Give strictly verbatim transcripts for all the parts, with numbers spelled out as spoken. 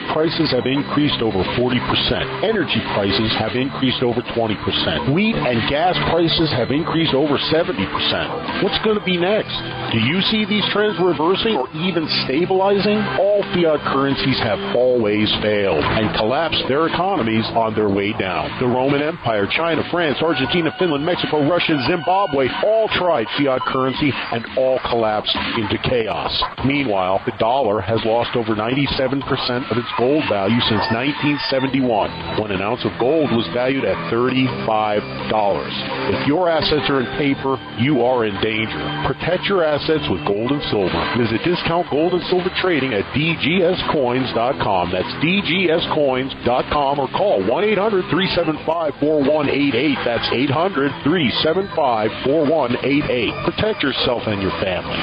prices have increased over forty percent. Energy prices have increased over twenty percent. Wheat and gas prices have increased over seventy percent. What's going to be next? Do you see these trends reversing or even stabilizing? All fiat currencies have always failed and collapsed their economies on their way down. The Roman Empire, China, France, Argentina, Finland, Mexico, Russia, and Zimbabwe all tried fiat currency and all collapsed into chaos. Meanwhile, the dollar has lost over ninety-seven percent of its gold value since nineteen seventy-one, when an ounce of gold was valued at thirty-five dollars. If your assets are in paper, you are in danger. Protect your assets with gold and silver. Visit Discount Gold and Silver Trading at D G S coins dot com. That's D G S coins dot com, or call one eight hundred three seven five four one eight eight. That's eight hundred three seven five four one eight eight. Protect yourself and your family.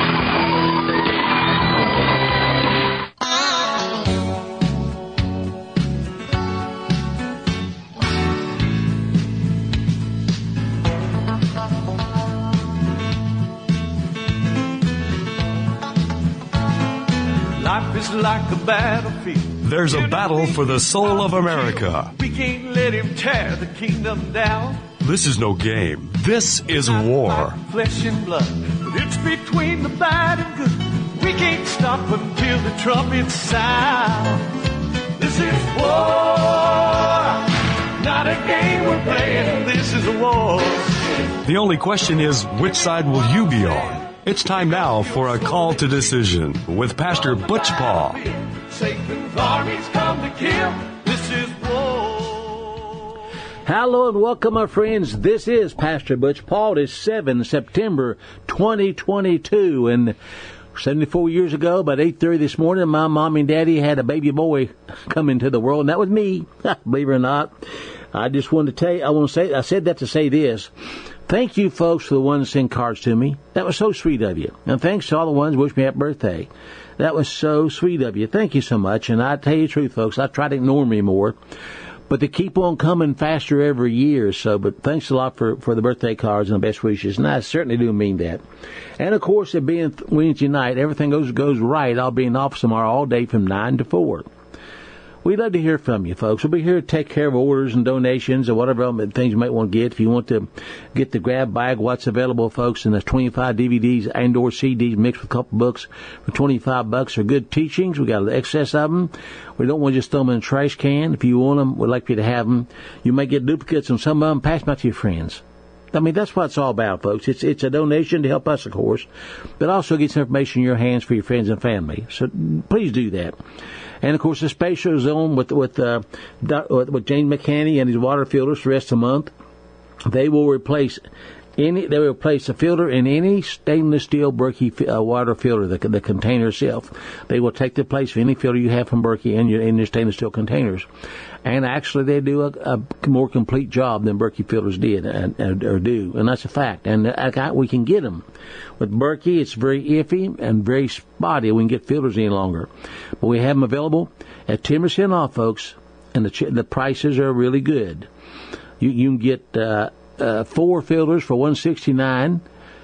Life is like a battlefield. There's a battle for the soul of America. We can't let him tear the kingdom down. This is no game. This is war. Flesh and blood, but it's between the bad and good. We can't stop until the trumpets sound. This is war, not a game we're playing. This is a war. The only question is, which side will you be on? It's time now for a call to decision with Pastor Butch Paul. Satan's armies come to kill. This is war. Hello and welcome, my friends. This is Pastor Butch Paul. It's the seventh of September, twenty twenty-two. And seventy-four years ago, about eight thirty this morning, my mom and daddy had a baby boy come into the world, and that was me, believe it or not. I just wanted to tell you, I want to say, I said that to say this. Thank you, folks, for the ones that send cards to me. That was so sweet of you. And thanks to all the ones who wished me happy birthday. That was so sweet of you. Thank you so much. And I tell you the truth, folks, I try to ignore me more. But they keep on coming faster every year. So, but thanks a lot for, for the birthday cards and the best wishes. And I certainly do mean that. And, of course, it being Wednesday night, everything goes goes right. I'll be in office tomorrow all day from nine to four. We'd love to hear from you, folks. We'll be here to take care of orders and donations and whatever things you might want to get. If you want to get the grab bag, what's available, folks, and there's twenty-five D V Ds and or C Ds mixed with a couple books for twenty-five bucks. They're good teachings. We got an excess of them. We don't want to just throw them in a trash can. If you want them, we'd like you to have them. You may get duplicates on some of them. Pass them out to your friends. I mean, that's what it's all about, folks. It's it's a donation to help us, of course, but also get some information in your hands for your friends and family. So please do that. And, of course, the Spatial Zone with with, uh, with James McCanney and his water filters for the rest of the month. They will replace any. They will replace a filter in any stainless steel Berkey uh, water filter, the, the container itself. They will take the place of any filter you have from Berkey in your, in your stainless steel containers. And actually, they do a, a more complete job than Berkey filters did and, and, or do, and that's a fact. And uh, we can get them. With Berkey, it's very iffy and very spotty. We can get filters any longer, but we have them available at ten percent off, folks. And the the prices are really good. You you can get uh, uh, four filters for one sixty-nine,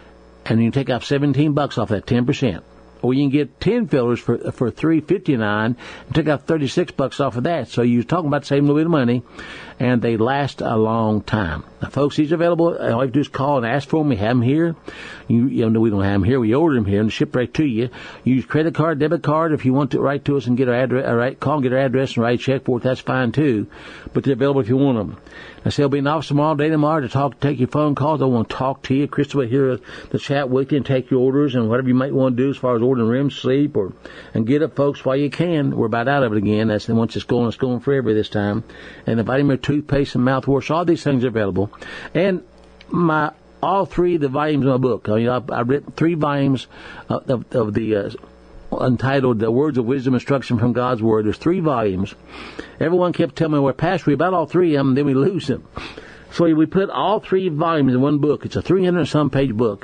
and you can take off seventeen bucks off that ten percent. Or you can get ten filters for for three fifty-nine and take out thirty-six bucks off of that. So you're talking about saving a little bit of money, and they last a long time. Now, folks, these are available. All you have to do is call and ask for them. We have them here. You, you know, we don't have them here. We order them here and ship right to you. Use credit card, debit card. If you want to write to us and get our address, right, call and get our address and write a check for it, that's fine too. But they're available if you want them. I say I'll be in the office tomorrow, day tomorrow, to talk, take your phone calls. I want to talk to you. Crystal will here to chat with you and take your orders and whatever you might want to do as far as ordering R E M sleep or and get up, folks, while you can. We're about out of it again. That's the once it's going, it's going forever this time. And the vitamin toothpaste and mouthwash, all these things are available. And my all three of the volumes of my book. I mean, I've, I've written three volumes of, of, of the uh, entitled "The Words of Wisdom Instruction from God's Word." There's three volumes. Everyone kept telling me, "Well, Pastor, we about all three of them, then we lose them." So we put all three volumes in one book. It's a three hundred some page book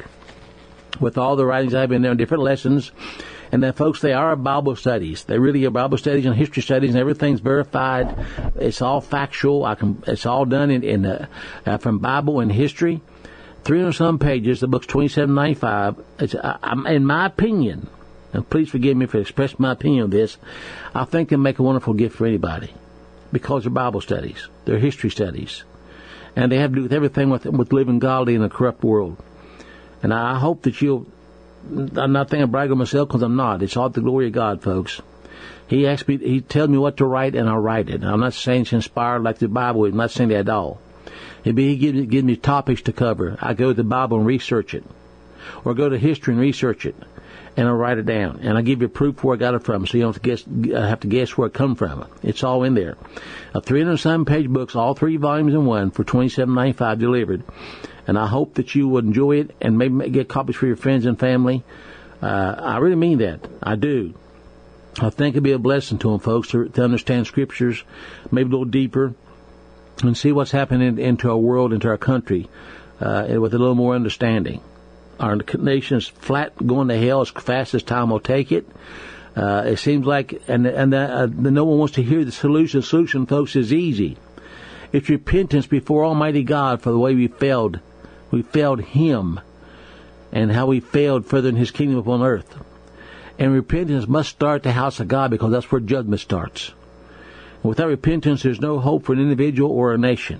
with all the writings I have in there and different lessons. And then, folks, they are Bible studies. They really are Bible studies and history studies, and everything's verified. It's all factual. I can. It's all done in, in uh, uh, from Bible and history. three hundred some pages. The book's twenty-seven ninety-five. It's, uh, in my opinion, and please forgive me if I express my opinion on this, I think they make a wonderful gift for anybody because they're Bible studies, they're history studies, and they have to do with everything with, with living godly in a corrupt world. And I hope that you'll, I'm not thinking of bragging on myself because I'm not. It's all the glory of God, folks. He asked me, he tells me what to write, and I'll write it. I'm not saying it's inspired like the Bible is. I'm not saying that at all. He gives me, gives me topics to cover. I go to the Bible and research it, or go to history and research it, and I'll write it down. And I give you proof where I got it from, so you don't have to guess, have to guess where it come from. It's all in there. A three hundred some page books, all three volumes in one, for twenty-seven ninety-five delivered. And I hope that you would enjoy it and maybe get copies for your friends and family. Uh, I really mean that. I do. I think it'd be a blessing to them, folks, to, to understand scriptures, maybe a little deeper, and see what's happening into our world, into our country, uh, with a little more understanding. Our nation's flat, going to hell as fast as time will take it. Uh, it seems like, and and uh, no one wants to hear the solution. The solution, folks, is easy. It's repentance before Almighty God for the way we failed. We failed Him, and how we failed furthering His kingdom upon earth. And repentance must start at the house of God, because that's where judgment starts. Without repentance, there's no hope for an individual or a nation.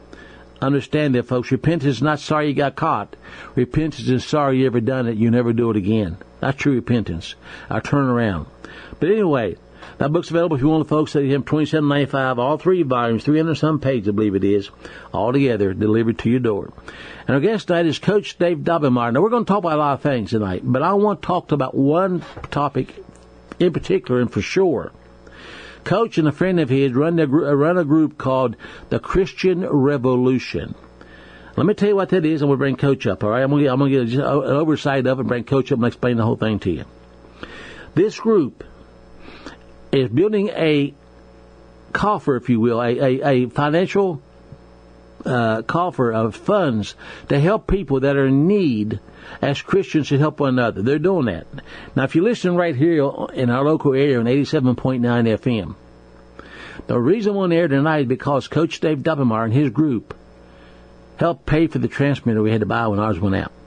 Understand that, folks. Repentance is not sorry you got caught. Repentance is sorry you ever done it. You never do it again. That's true repentance. I turn around. But anyway, that book's available if you want, folks. They have twenty-seven ninety-five, all three volumes, three hundred some pages, I believe it is, all together, delivered to your door. And our guest tonight is Coach Dave Daubenmire. Now, we're going to talk about a lot of things tonight, but I want to talk about one topic in particular, and for sure. Coach and a friend of his run a, run a group called the Christian Revolution. Let me tell you what that is, and we'll bring Coach up, all right? I'm going to, I'm going to get an oversight of it and bring Coach up and explain the whole thing to you. This group is building a coffer, if you will, a, a, a financial uh, coffer of funds to help people that are in need as Christians should help one another. They're doing that. Now, if you listen right here in our local area on eighty-seven point nine F M, the reason we're on air tonight is because Coach Dave Daubenmire and his group helped pay for the transmitter we had to buy when ours went out.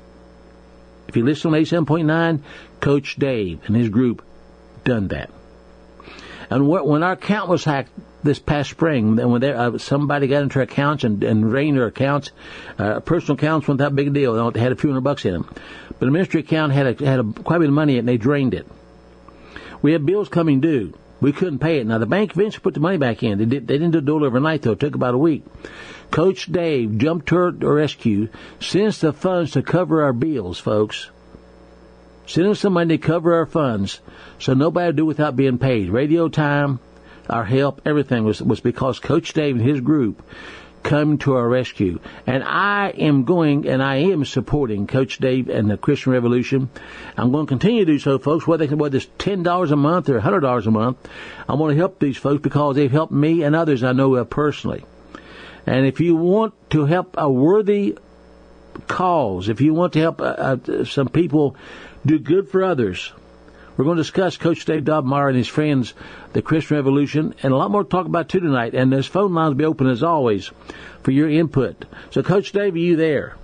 If you listen on eighty-seven point nine, Coach Dave and his group done that. And when our account was hacked this past spring, when there, uh, somebody got into our accounts and, and drained their accounts, uh, personal accounts weren't that big a deal. They had a few hundred bucks in them. But the ministry account had a, had a, quite a bit of money in it, and they drained it. We had bills coming due. We couldn't pay it. Now, the bank eventually put the money back in. They, did, they didn't do it overnight, though. It took about a week. Coach Dave jumped to our rescue, sent us the funds to cover our bills, folks. Send us some money to cover our funds so nobody would do without being paid. Radio time, our help, everything was, was because Coach Dave and his group come to our rescue. And I am going, and I am supporting Coach Dave and the Christian Revolution. I'm going to continue to do so, folks, whether, whether it's ten dollars a month or one hundred dollars a month. I want to help these folks because they've helped me and others I know uh, personally. And if you want to help a worthy cause, if you want to help uh, uh, some people do good for others, we're going to discuss Coach Dave Daubenmire and his friends, the Christian Revolution, and a lot more to talk about too tonight. And those phone lines will be open as always for your input. So, Coach Dave, are you there?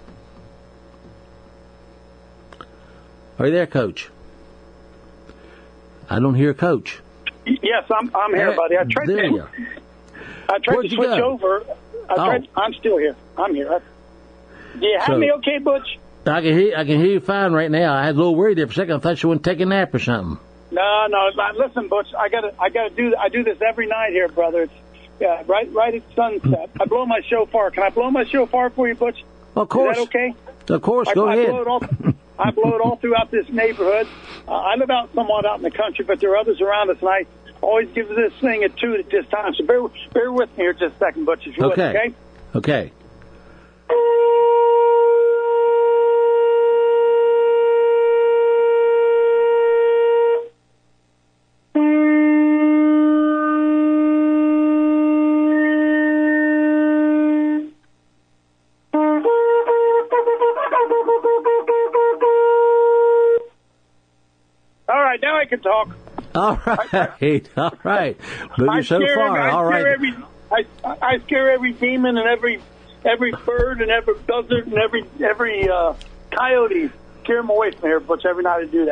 Are you there, Coach? I don't hear Coach. Yes, I'm I'm here, there, buddy. I tried there to you I tried Where'd to you switch go? over. I tried, Oh. I'm still here. I'm here. Do you have So- me okay, Butch? I can hear I can hear you fine right now. I had a little worried there for a second. I thought you wouldn't take a nap or something. No, no. Listen, Butch, I gotta I gotta do I do this every night here, brother. It's yeah, right right at sunset. I blow my shofar. Can I blow my shofar for you, Butch? Of course. Is that okay? Of course, I, go I ahead. Blow it all, I blow it all throughout this neighborhood. Uh, I live out somewhat out in the country, but there are others around us, and I always give this thing a toot at this time. So bear, bear with me here just a second, Butch, if you Okay. would, okay? Okay. All right, now I can talk. All right. All right. But I you're so scare far. Every, I All scare right. Every, I, I scare every demon and every every bird and every buzzard and every every uh, coyote. Scare them away from here, Butch. Every night I do that.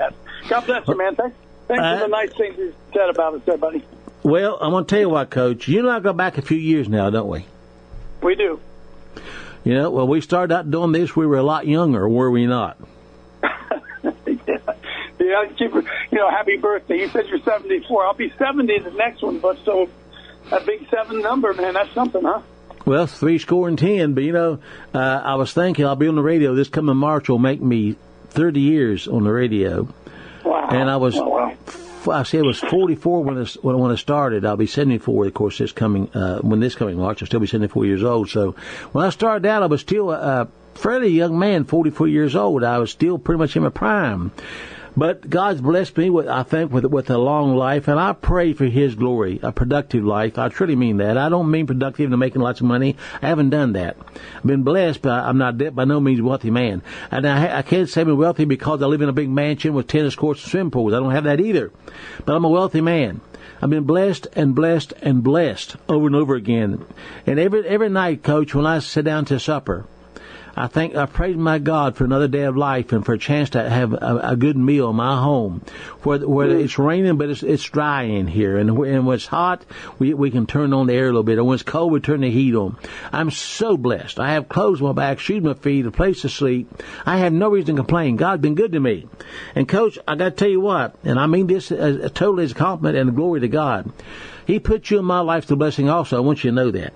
God bless you, man. Thanks, thanks uh, for the nice things you said about us there, buddy. Well, I'm going to tell you what, Coach. You and I go back a few years now, don't we? We do. You know, well, we started out doing this, we were a lot younger, were we not? yeah. yeah, keep, you know, happy birthday. You said you're seventy-four. I'll be seventy the next one, but so a big seven number, man, that's something, huh? Well, three score and ten, but, you know, uh, I was thinking I'll be on the radio. This coming March will make me thirty years on the radio. Wow. And I was... Oh, wow. I said it was forty-four when it, when I started. I'll be seventy-four, of course, this coming uh, when this coming March. I'll still be seventy-four years old. So when I started out, I was still a, a fairly young man, forty-four years old. I was still pretty much in my prime. But God's blessed me, with, I think, with with a long life, and I pray for His glory, a productive life. I truly mean that. I don't mean productive to making lots of money. I haven't done that. I've been blessed, but I'm not by no means a wealthy man. And I, I can't say I'm wealthy because I live in a big mansion with tennis courts and swimming pools. I don't have that either. But I'm a wealthy man. I've been blessed and blessed and blessed over and over again. And every every night, Coach, when I sit down to supper, I think I praise my God for another day of life and for a chance to have a, a good meal in my home, where where mm. it's raining but it's it's dry in here, and, and when it's hot we we can turn on the air a little bit, and when it's cold we turn the heat on. I'm so blessed. I have clothes on my back, shoes on my feet, a place to sleep. I have no reason to complain. God's been good to me. And Coach, I got to tell you what, and I mean this as, as totally as a compliment and a glory to God. He put you in my life to blessing also. I want you to know that.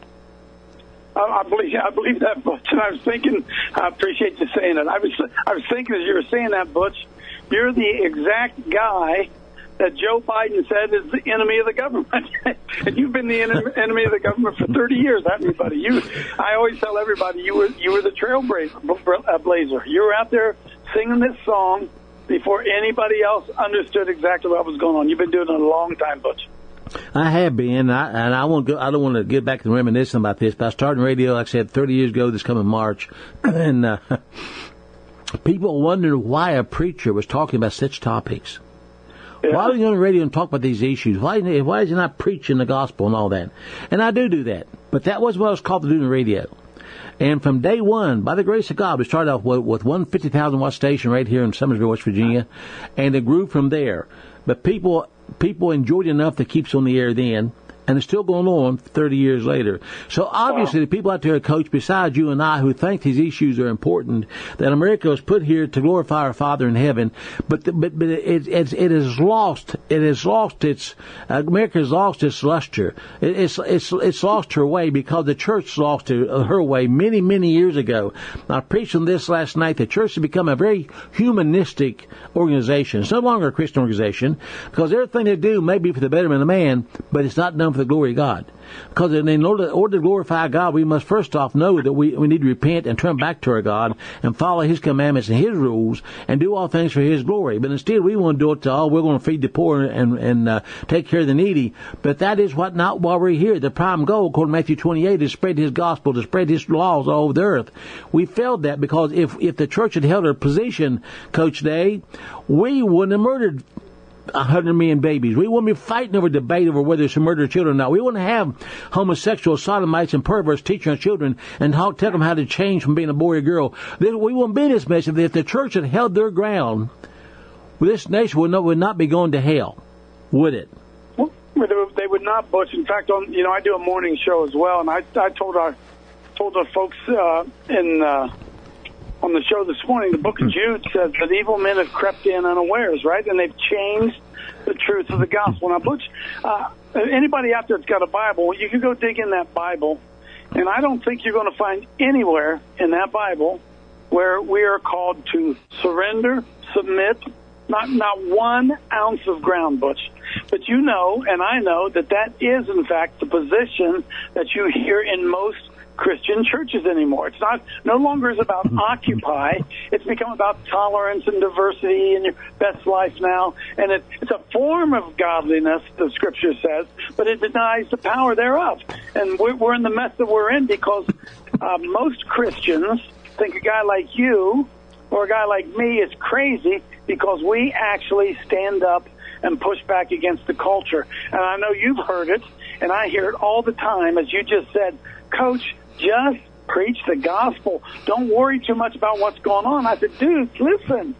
I believe I believe that, Butch. And I was thinking, I appreciate you saying it. I was I was thinking as you were saying that, Butch, you're the exact guy that Joe Biden said is the enemy of the government. And you've been the enemy of the government for thirty years, haven't you, buddy? You, I always tell everybody you were you were the trailblazer. You were out there singing this song before anybody else understood exactly what was going on. You've been doing it a long time, Butch. I have been, I, and I won't go. I don't want to get back to reminiscing about this. But I started in radio, like I said, thirty years ago. This coming March, and uh, people wondered why a preacher was talking about such topics. Yeah. Why are you on the radio and talk about these issues? Why why is he not preaching the gospel and all that? And I do do that, but that wasn't what I was called to do in the radio. And from day one, by the grace of God, we started off with, with one fifty thousand watt station right here in Summersville, West Virginia, and it grew from there. But people. People enjoyed it enough that keeps on the air then, and it's still going on thirty years later. So obviously wow. The people out there, Coach, besides you and I, who think these issues are important, that America was put here to glorify our Father in heaven, but the, but, but it, it, it has lost, it has lost its, uh, America has lost its luster. It, it's, it's, it's lost her way because the church lost her, her way many, many years ago. I preached on this last night. The church has become a very humanistic organization. It's no longer a Christian organization because everything they do may be for the betterment of man, but it's not done for the glory of God. Because in order, in order to glorify God, we must first off know that we, we need to repent and turn back to our God and follow His commandments and His rules and do all things for His glory. But instead, we want to do it to all. We're going to feed the poor and and uh, take care of the needy. But that is what not why we're here. The prime goal, according to Matthew twenty-eight, is to spread His gospel, to spread His laws all over the earth. We failed that because if if the church had held her position, Coach Day, we wouldn't have murdered a hundred million babies. We wouldn't be fighting over debate over whether it's murder children or not. We wouldn't have homosexual sodomites and perverts teaching our children and how, tell them how to change from being a boy or girl. We wouldn't be in this mess if the church had held their ground. This nation would not, would not be going to hell, would it? Well, they would not, Butch. In fact, on you know, I do a morning show as well, and I I told our told our folks uh, in. Uh, On the show this morning, the book of Jude says that evil men have crept in unawares, right? And they've changed the truth of the gospel. Now, Butch, uh, anybody out there that's got a Bible, you can go dig in that Bible, and I don't think you're going to find anywhere in that Bible where we are called to surrender, submit, not not one ounce of ground, Butch. But you know, and I know, that that is, in fact, the position that you hear in most Christian churches anymore. It's not no longer is about Occupy. It's become about tolerance and diversity and your best life now. And it, it's a form of godliness, the Scripture says, but it denies the power thereof. And we're, we're in the mess that we're in because uh, most Christians think a guy like you or a guy like me is crazy because we actually stand up and push back against the culture. And I know you've heard it, and I hear it all the time, as you just said, Coach, just preach the gospel. Don't worry too much about what's going on. I said, dude, listen.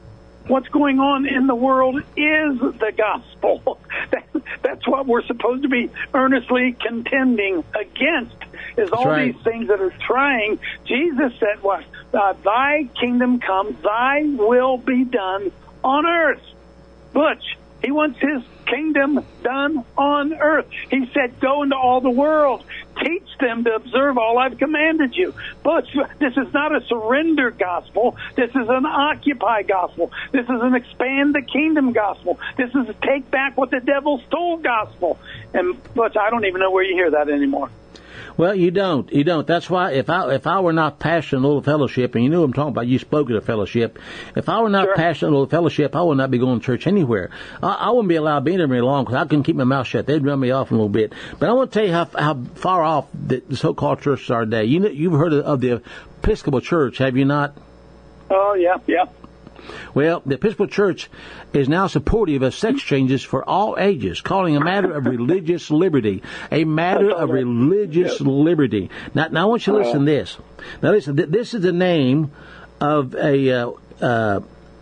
what's going on in the world is the gospel. That, that's what we're supposed to be earnestly contending against, is all right. these things that are trying. Jesus said, what? Uh, thy kingdom come, thy will be done on earth. Butch, he wants his kingdom done on earth. He said, go into all the world. Teach them to observe all I've commanded you. But this is not a surrender gospel. This is an occupy gospel. This is an expand the kingdom gospel. This is a take back what the devil stole gospel. And but I don't even know where you hear that anymore. Well, you don't. You don't. That's why if I if I were not pastoring a little fellowship, and you know what I'm talking about, you spoke at a fellowship. If I were not Sure. pastoring a little fellowship, I would not be going to church anywhere. I, I wouldn't be allowed to be there very long because I couldn't keep my mouth shut. They'd run me off a little bit. But I want to tell you how how far off the, the so-called churches are today. You know, you've heard of, of the Episcopal Church, have you not? Oh, yeah, yeah. Well, the Episcopal Church is now supportive of sex changes for all ages, calling a matter of religious liberty. A matter of religious liberty. Now, now I want you to listen to this. Now, listen, th- this is the name of a uh, uh,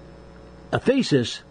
a thesis.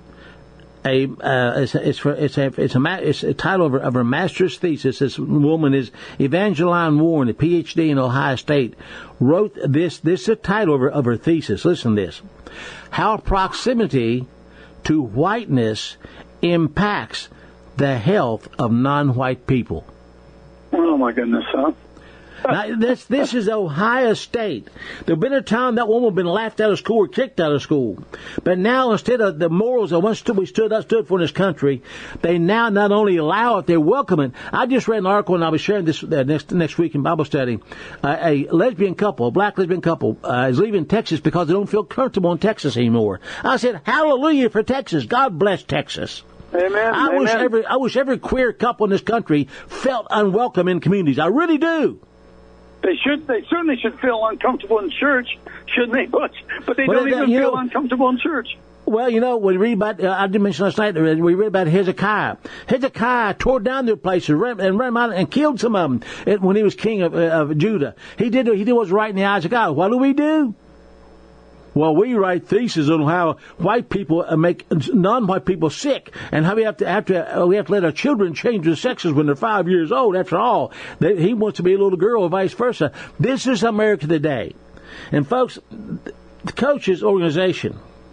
A uh, it's, it's for it's a it's a it's a title of her, of her master's thesis. This woman is Evangeline Warren, a P H D in Ohio State, wrote this. This is the title of her, of her thesis. Listen to this: how proximity to whiteness impacts the health of non-white people. Oh, my goodness, huh? Now, this this is Ohio State. There'd been a time that woman had been laughed out of school or kicked out of school. But now, instead of the morals that once we stood up stood for in this country, they now not only allow it, they're welcoming. I just read an article, and I'll be sharing this uh, next next week in Bible study. Uh, a lesbian couple, a black lesbian couple, uh, is leaving Texas because they don't feel comfortable in Texas anymore. I said, hallelujah for Texas. God bless Texas. Amen. I Amen. wish every I wish every queer couple in this country felt unwelcome in communities. I really do. They should. They certainly should feel uncomfortable in church, shouldn't they, Butch? But they Well, don't they- even you feel know- uncomfortable in church. Well, you know, we read about, uh, I did mention last night, we read about Hezekiah. Hezekiah tore down their places and ran, and ran out and killed some of them it, when he was king of, uh, of Judah. He did, he did what was right in the eyes of God. What do we do? Well, we write theses on how white people make non-white people sick, and how we have to, have to, uh, we have to let our children change their sexes when they're five years old. After all, they, he wants to be a little girl, or vice versa. This is America today, and folks, the Coach's organization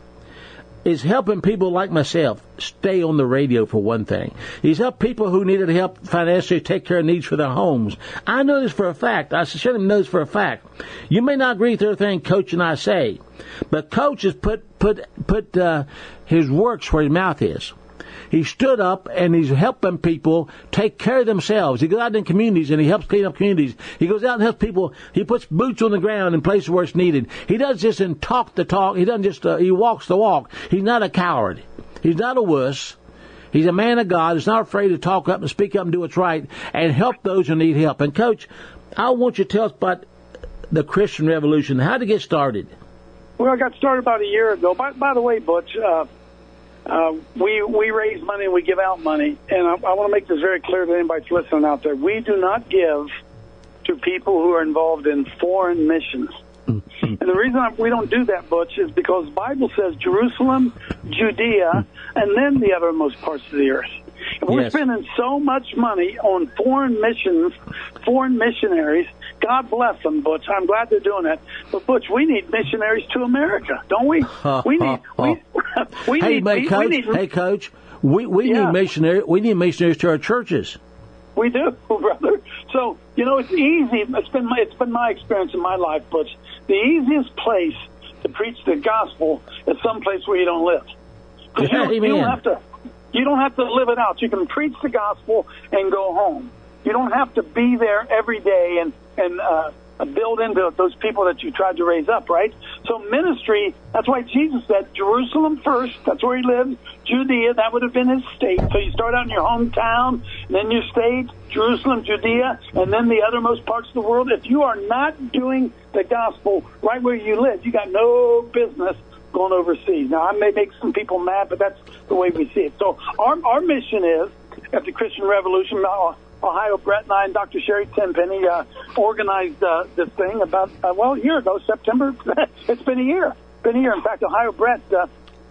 is helping people like myself stay on the radio, for one thing. He's helped people who needed help financially take care of needs for their homes. I know this for a fact. I certainly know this for a fact. You may not agree with everything Coach and I say, but Coach has put put put uh, his works where his mouth is. He stood up and he's helping people take care of themselves. He goes out in communities and he helps clean up communities. He goes out and helps people. He puts boots on the ground in places where it's needed. He doesn't just and talk the talk. He doesn't just, uh, he walks the walk. He's not a coward. He's not a wuss. He's a man of God. He's not afraid to talk up and speak up and do what's right and help those who need help. And Coach, I want you to tell us about the Christian Revolution, how to get started. Well, I got started about a year ago. By, by the way, Butch, uh, uh, we we raise money and we give out money, and I, I want to make this very clear to anybody that's listening out there. We do not give to people who are involved in foreign missions. And the reason I, we don't do that, Butch, is because the Bible says Jerusalem, Judea, and then the othermost parts of the earth. And we're Yes. spending so much money on foreign missions, foreign missionaries. God bless them, Butch. I'm glad they're doing that. But, Butch, we need missionaries to America, don't we? We need... We, we hey, need, but we, Coach, we need, hey, Coach, we, we Yeah. need missionaries. We need missionaries to our churches. We do, brother. So, you know, it's easy. It's been my, it's been my experience in my life, Butch. The easiest place to preach the gospel is someplace where you don't live. 'Cause you, don't, you don't Amen. have to. You don't have to live it out. You can preach the gospel and go home. You don't have to be there every day and and uh, build into those people that you tried to raise up, right? So ministry. That's why Jesus said Jerusalem first. That's where he lived. Judea. That would have been his state. So you start out in your hometown, and then your state, Jerusalem, Judea, and then the othermost parts of the world. If you are not doing the gospel right where you live, you got no business going overseas. Now, I may make some people mad, but that's the way we see it. So our our mission is, at the Christian Revolution, uh, Ohio, Brett and I and Doctor Sherry Tenpenny uh, organized uh, this thing about, uh, well, a year ago, September. It's been a year. Been a year. In fact, Ohio Brett uh,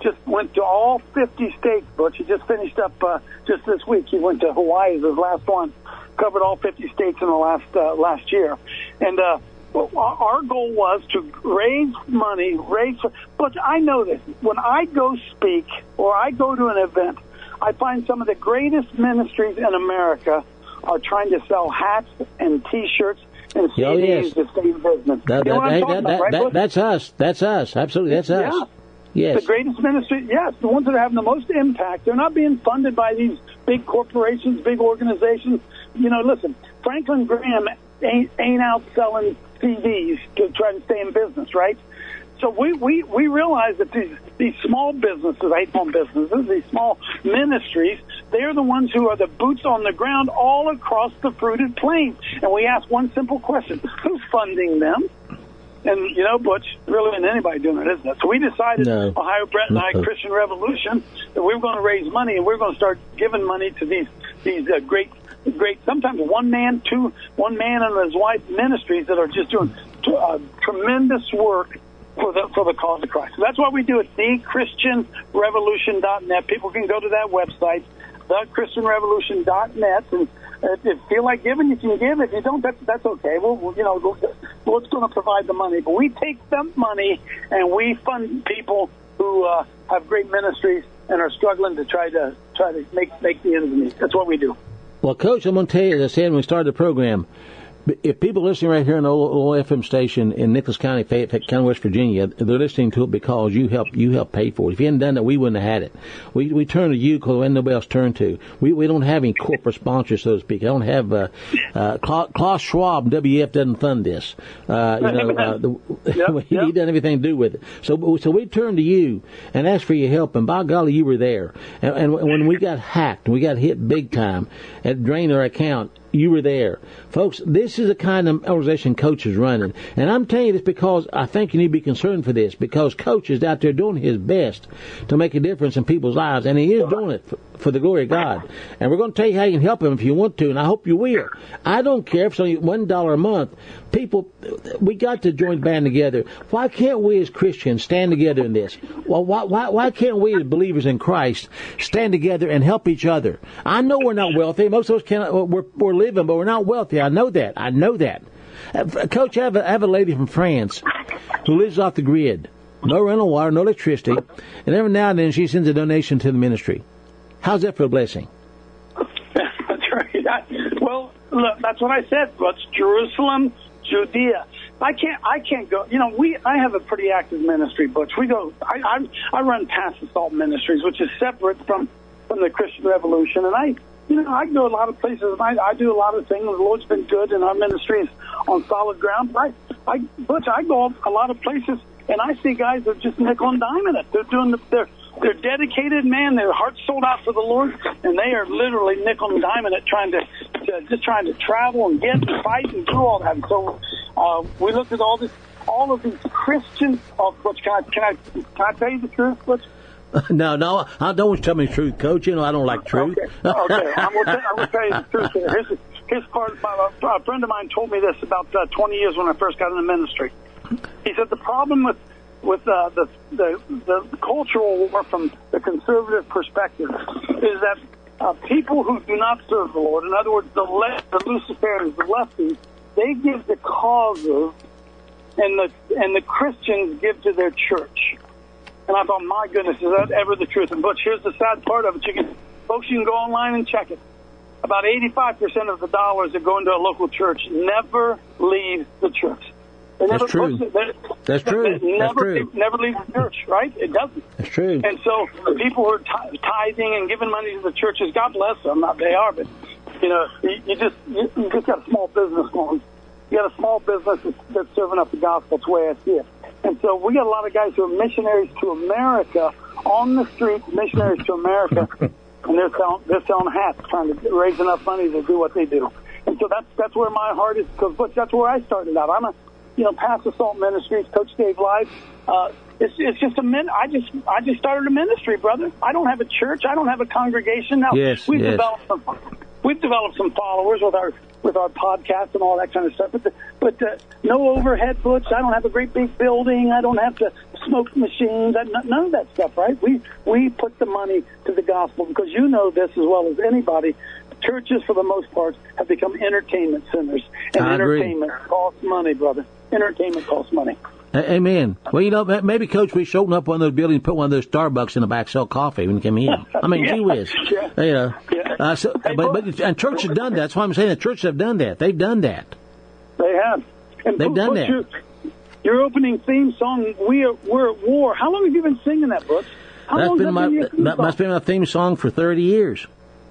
just went to all fifty states, Butch. He just finished up uh, just this week. He went to Hawaii as his last one. Covered all fifty states in the last uh, last year. And uh, our goal was to raise money, raise. But I know this. When I go speak or I go to an event, I find some of the greatest ministries in America are trying to sell hats and T-shirts and C Ds oh, yes. to stay in business. That, you know what I'm that, talking that, about, right, that, that's us. That's us. Absolutely, that's us. Yeah. Yes. The greatest ministry, yes, the ones that are having the most impact. They're not being funded by these big corporations, big organizations. You know, listen, Franklin Graham ain't, ain't out selling C Ds to try to stay in business, right? So we, we, we realize that these, these small businesses, I hate home businesses, these small ministries, they're the ones who are the boots on the ground all across the fruited plain. And we ask one simple question, who's funding them? And, you know, Butch, really isn't anybody doing it, isn't it? So we decided, no. Ohio Brett and I, no. Christian Revolution, that we were going to raise money, and we we're going to start giving money to these these uh, great, great, sometimes one man, two, one man and his wife ministries that are just doing uh, tremendous work for the for the cause of Christ. So that's what we do at the christian revolution dot net. People can go to that website, the christian revolution dot net, and if you feel like giving, you can give. If you don't, that's, that's okay. We'll, we'll, you know, what's going to provide the money? But we take the money and we fund people who uh, have great ministries and are struggling to try to try to make make the ends meet. That's what we do. Well, Coach, I'm going to tell you, as I said when we started the program, if people listening right here on the old F M station in Nicholas County, Fayette County, West Virginia, they're listening to it because you help you help pay for it. If you hadn't done that, we wouldn't have had it. We we turn to you because we had nobody else to turn to. We we don't have any corporate sponsors, so to speak. I don't have uh, uh, Klaus Schwab. W F doesn't fund this. Uh, you know, uh, the, yep, he yep. doesn't have anything to do with it. So so we turned to you and asked for your help, and by golly, you were there. And, and when we got hacked, we got hit big time and drained our account. You were there. Folks, this is the kind of organization Coach is running. And I'm telling you this because I think you need to be concerned for this, because Coach is out there doing his best to make a difference in people's lives, and he is doing it for, for the glory of God. And we're going to tell you how you can help him if you want to, and I hope you will. I don't care if it's only one dollar a month. People, we got to join band together. Why can't we as Christians stand together in this? Well, why, why, why can't we as believers in Christ stand together and help each other? I know we're not wealthy. Most of us cannot, we're, we're living, but we're not wealthy. I know that. I know that. Coach, I have a, I have a lady from France who lives off the grid. No rental water, no electricity. And every now and then she sends a donation to the ministry. How's that for a blessing? That's right. I, well, look, that's what I said. What's Jerusalem, Judea. I can't. I can't go. You know, we. I have a pretty active ministry, Butch. We go. I. I, I run Pass the Salt Ministries, which is separate from from the Christian Revolution, and I. You know, I go a lot of places, and I, I do a lot of things. The Lord's been good, and our ministry is on solid ground. But I, I, Butch, I go a lot of places, and I see guys that are just nickel and diming it. They're doing the, they're they're dedicated, man. Their heart's sold out for the Lord, and they are literally nickel and diming it, trying to, to just trying to travel and get and fight and do all that. And so uh, we looked at all this, all of these Christians. Oh, Butch, can I can I can I tell you the truth, Butch? No, no, I don't want you to tell me the truth, Coach. You know I don't like truth. Okay, okay. I'm going to tell you the truth here. Here's, here's part. My, a friend of mine told me this about uh, twenty years when I first got in the ministry. He said the problem with with uh, the, the the cultural war from the conservative perspective is that uh, people who do not serve the Lord, in other words, the left, the Luciferians, the lefties, they give the causes, and the and the Christians give to their church. And I thought, my goodness, is that ever the truth? And Butch, here's the sad part of it. You can, folks, you can go online and check it. About eighty-five percent of the dollars that go into a local church never leave the church. They That's never, true. They, they, That's true. They That's never, true. They never leave the church, right? It doesn't. That's true. And so the people who are t- tithing and giving money to the churches, God bless them. Not they are, but you know, you, you just you, you just got a small business going. You got a small business that's, that's serving up the gospel. That's the way I see it. And so we got a lot of guys who are missionaries to America on the streets, missionaries to America, and they're selling they're selling hats, trying to raise enough money to do what they do. And so that's that's where my heart is, because that's where I started out. I'm a you know Pass the Salt Ministries, Coach Dave Live. Uh, it's it's just a min. I just I just started a ministry, brother. I don't have a church. I don't have a congregation. Now yes, we've yes. developed some we've developed some followers with our with our podcast and all that kind of stuff. But the, but uh, no overhead, Butch. I don't have a great big building. I don't have to smoke machines. I, none of that stuff, right? We we put the money to the gospel because you know this as well as anybody. Churches, for the most part, have become entertainment centers, and I agree. entertainment costs money, brother. Entertainment costs money. Amen. Well, you know, maybe, Coach, we should open up one of those buildings and put one of those Starbucks in the back, sell coffee when you come in. I mean, yeah. gee whiz. Yeah. You know, yeah. uh, so, hey, but, but and church have done that. That's why I'm saying the churches have done that. They've done that. They have. And They've put, done put that. Your, your opening theme song, "We Are We're at War." How long have you been singing that, Butch? How That's long been has that my been your theme that, song? that's been my theme song for thirty years.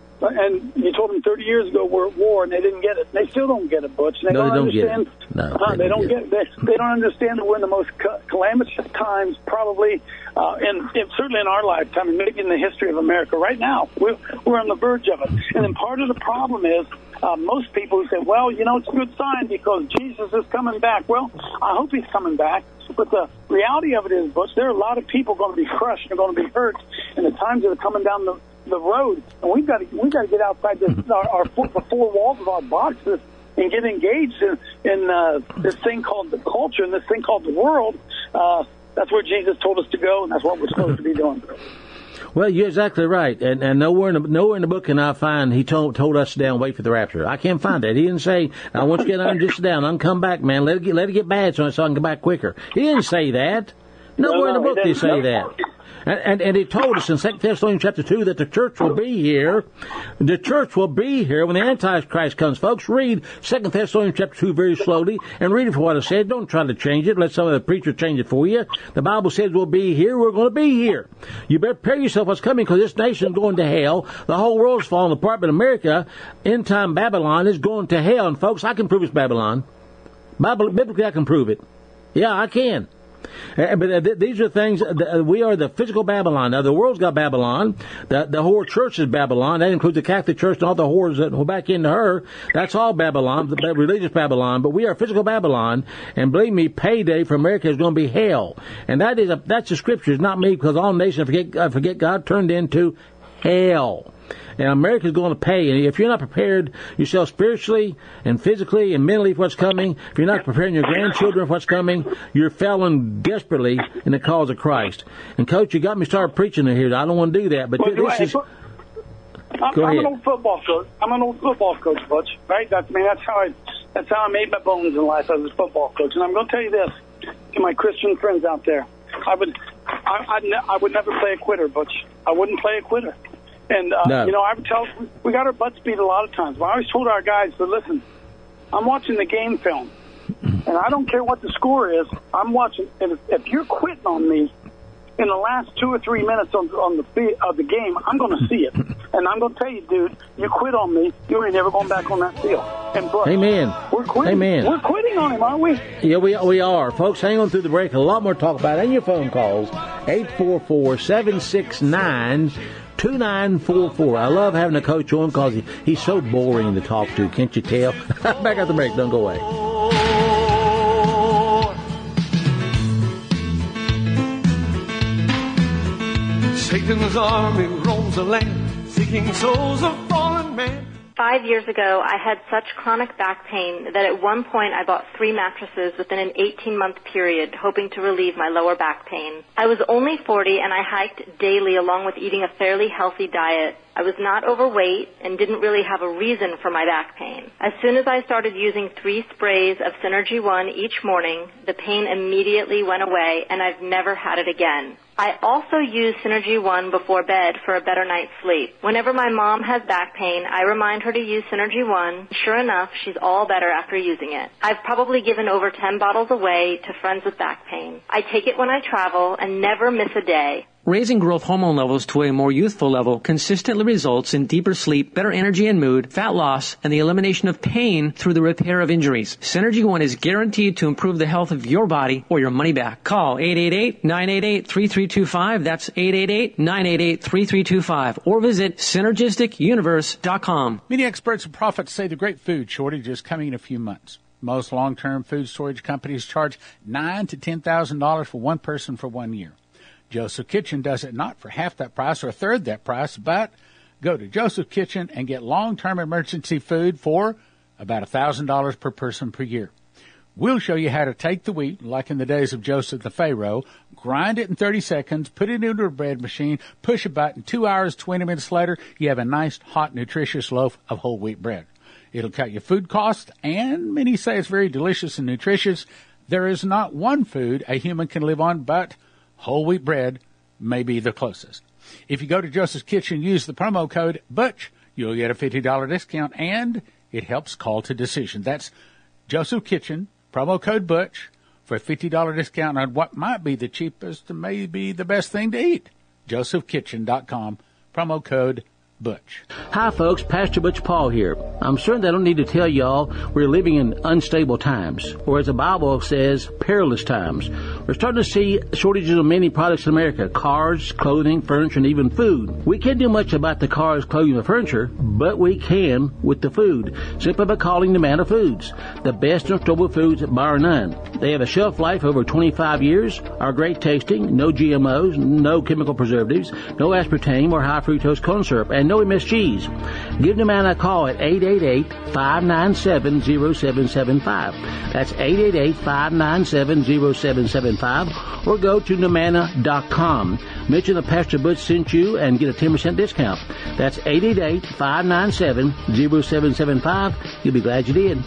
And you told them thirty years ago we're at war, and they didn't get it. They still don't get it, Butch. They No, don't they don't get understand. it. No, uh, they they don't don't get get. They, they don't understand that we're in the most ca- calamitous times, probably, uh, and, and certainly in our lifetime, and maybe in the history of America. Right now, we're we're on the verge of it. And then part of the problem is uh, most people who say, "Well, you know, it's a good sign because Jesus is coming back." Well, I hope he's coming back. But the reality of it is, Butch, there are a lot of people going to be crushed and going to be hurt in the times that are coming down the the road, and we've got to we've got to get outside this, our, our four, the four walls of our boxes and get engaged in, in uh, this thing called the culture and this thing called the world. Uh, that's where Jesus told us to go, and that's what we're supposed to be doing. Well, you're exactly right, and, and nowhere in the nowhere in the book can I find he told told us to down wait for the rapture. I can't find that. He didn't say I want you to get down, just sit down, I'm come back, man. Let it get let it get bad so I can come back quicker. He didn't say that. Nowhere no, no, in the book did he say no. that. And, and, and he told us in Second Thessalonians chapter two that the church will be here. The church will be here when the Antichrist comes. Folks, read Second Thessalonians chapter two very slowly and read it for what it said. Don't try to change it. Let some of the preachers change it for you. The Bible says we'll be here. We're going to be here. You better prepare yourself what's coming because this nation is going to hell. The whole world's falling apart. But America, end time Babylon, is going to hell. And folks, I can prove it's Babylon. Bible, biblically, I can prove it. Yeah, I can. Uh, but uh, th- these are things, uh, we are the physical Babylon. Now, the world's got Babylon. The, the whore church is Babylon. That includes the Catholic Church and all the whores that go back into her. That's all Babylon, the religious Babylon. But we are physical Babylon. And believe me, payday for America is going to be hell. And that is a, that's the scriptures, not me, because all nations forget, uh, forget God turned into hell. And America's going to pay. And if you're not prepared yourself spiritually and physically and mentally for what's coming, if you're not preparing your grandchildren for what's coming, you're failing desperately in the cause of Christ. And, Coach, you got me started preaching here. I don't want to do that, but Well, this is... I'm, Go I'm ahead. an old football coach. I'm an old football coach, Butch. Right? That's, I mean, that's how I that's how I made my bones in life as a football coach. And I'm going to tell you this to my Christian friends out there: I would I, I'd ne- I would never play a quitter, Butch. I wouldn't play a quitter. And, uh, No. you know, I would tell, we got our butts beat a lot of times. But I always told our guys, but listen, I'm watching the game film, and I don't care what the score is. I'm watching. If, if you're quitting on me in the last two or three minutes on, on the fi- of the game, I'm going to see it. And I'm going to tell you, dude, you quit on me, you ain't never going back on that field. And Brooks, Amen. we're quitting. Amen. We're quitting on him, aren't we? Yeah, we we are. Folks, hang on through the break. A lot more to talk about. And your phone calls, eight four four, seven six nine, two nine four four. I love having a coach on because he, he's so boring to talk to. Can't you tell? Back at the break. Don't go away. Satan's army roams the land, seeking souls of fallen man. Five years ago, I had such chronic back pain that at one point I bought three mattresses within an eighteen-month period, hoping to relieve my lower back pain. I was only forty, and I hiked daily along with eating a fairly healthy diet. I was not overweight and didn't really have a reason for my back pain. As soon as I started using three sprays of Synergy One each morning, the pain immediately went away, and I've never had it again. I also use Synergy One before bed for a better night's sleep. Whenever my mom has back pain, I remind her to use Synergy One. Sure enough, she's all better after using it. I've probably given over ten bottles away to friends with back pain. I take it when I travel and never miss a day. Raising growth hormone levels to a more youthful level consistently results in deeper sleep, better energy and mood, fat loss, and the elimination of pain through the repair of injuries. Synergy One is guaranteed to improve the health of your body or your money back. Call eight eight eight, nine eight eight, three three two five. That's eight eight eight, nine eight eight, three three two five. Or visit synergistic universe dot com. Many experts and prophets say the great food shortage is coming in a few months. Most long-term food storage companies charge nine thousand to ten thousand dollars for one person for one year. Joseph Kitchen does it not for half that price or a third that price, but Go to Joseph Kitchen and get long-term emergency food for about one thousand dollars per person per year. We'll show you how to take the wheat, like in the days of Joseph the Pharaoh, grind it in thirty seconds, put it into a bread machine, push a button, two hours, twenty minutes later, you have a nice, hot, nutritious loaf of whole wheat bread. It'll cut your food costs, and many say it's very delicious and nutritious. There is not one food a human can live on, but whole wheat bread may be the closest. If you go to Joseph's Kitchen, use the promo code Butch, you'll get a fifty dollars discount, and it helps Call to Decision. That's Joseph Kitchen, promo code Butch, for a fifty dollars discount on what might be the cheapest and maybe the best thing to eat. Joseph Kitchen dot com, promo code Butch. Hi, folks. Pastor Butch Paul here. I'm certain I don't need to tell y'all we're living in unstable times, or as the Bible says, perilous times. We're starting to see shortages of many products in America: cars, clothing, furniture, and even food. We can't do much about the cars, clothing, and furniture, but we can with the food, simply by calling Nomana Foods, the best in storable foods bar none. They have a shelf life over twenty-five years, are great tasting, no G M Os, no chemical preservatives, no aspartame or high fructose corn syrup, and no M S Gs. Give Nomana a call at eight eight eight, five nine seven, zero seven seven five. That's eight eight eight, five nine seven, zero seven seven five, or go to Nomana dot com. Mention that Pastor Butch sent you and get a ten percent discount. That's eight eight eight, five nine seven, zero seven seven five. You'll be glad you did.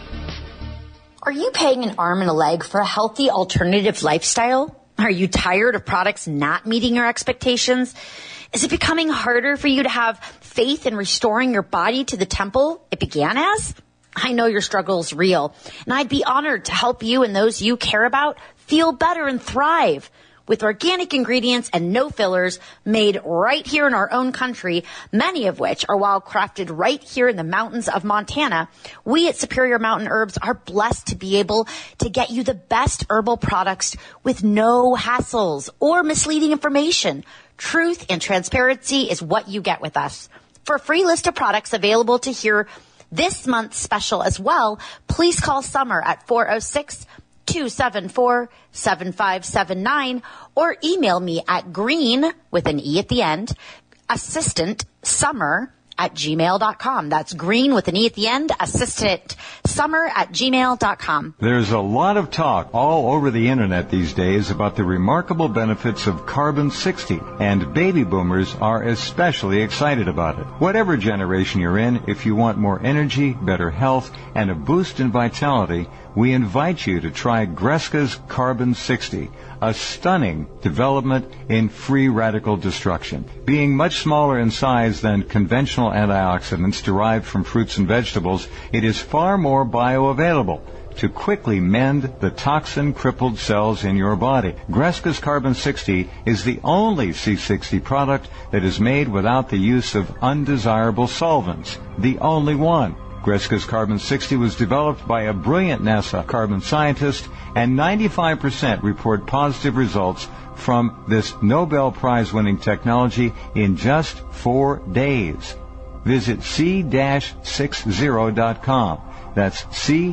Are you paying an arm and a leg for a healthy alternative lifestyle? Are you tired of products not meeting your expectations? Is it becoming harder for you to have faith in restoring your body to the temple it began as? I know your struggle is real, and I'd be honored to help you and those you care about feel better and thrive. With organic ingredients and no fillers made right here in our own country, many of which are wild crafted right here in the mountains of Montana, we at Superior Mountain Herbs are blessed to be able to get you the best herbal products with no hassles or misleading information. Truth and transparency is what you get with us. For a free list of products available to hear this month's special as well, please call Summer at four oh six, two seven four, seven five seven nine or email me at green, with an E at the end, assistant summer at gmail dot com. That's green with an E at the end, assistant summer at gmail dot com. There's a lot of talk all over the internet these days about the remarkable benefits of Carbon sixty, and baby boomers are especially excited about it. Whatever generation you're in, if you want more energy, better health, and a boost in vitality, we invite you to try Greska's Carbon sixty, a stunning development in free radical destruction. Being much smaller in size than conventional antioxidants derived from fruits and vegetables, it is far more bioavailable to quickly mend the toxin-crippled cells in your body. Greska's Carbon sixty is the only C sixty product that is made without the use of undesirable solvents. The only one. Greska's Carbon sixty was developed by a brilliant NASA carbon scientist, and ninety-five percent report positive results from this Nobel Prize-winning technology in just four days. Visit C sixty dot com. That's C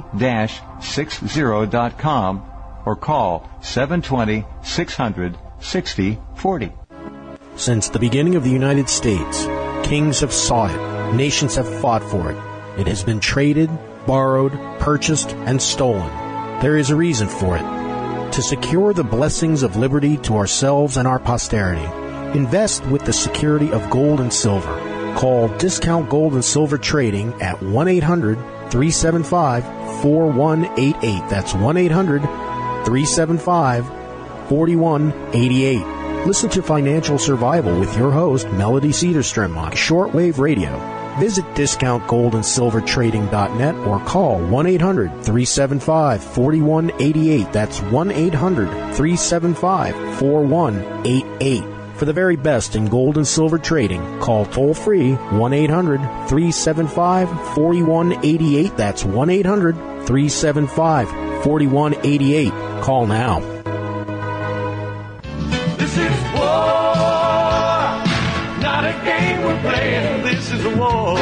sixty dot com or call seven two zero, six hundred, sixty forty. Since the beginning of the United States, kings have sought it, nations have fought for it. It has been traded, borrowed, purchased, and stolen. There is a reason for it. To secure the blessings of liberty to ourselves and our posterity, invest with the security of gold and silver. Call Discount Gold and Silver Trading at one eight hundred, three seven five, four one eight eight. That's one eight hundred, three seven five, four one eight eight. Listen to Financial Survival with your host, Melody Cedarstrom, on shortwave radio. Visit discount gold and silver trading dot net or call one eight hundred, three seven five, four one eight eight. That's one eight hundred, three seven five, four one eight eight. For the very best in gold and silver trading, call toll-free one eight hundred, three seven five, four one eight eight. That's one eight hundred, three seven five, four one eight eight. Call now. This is war, not a game we're playing. This is a war.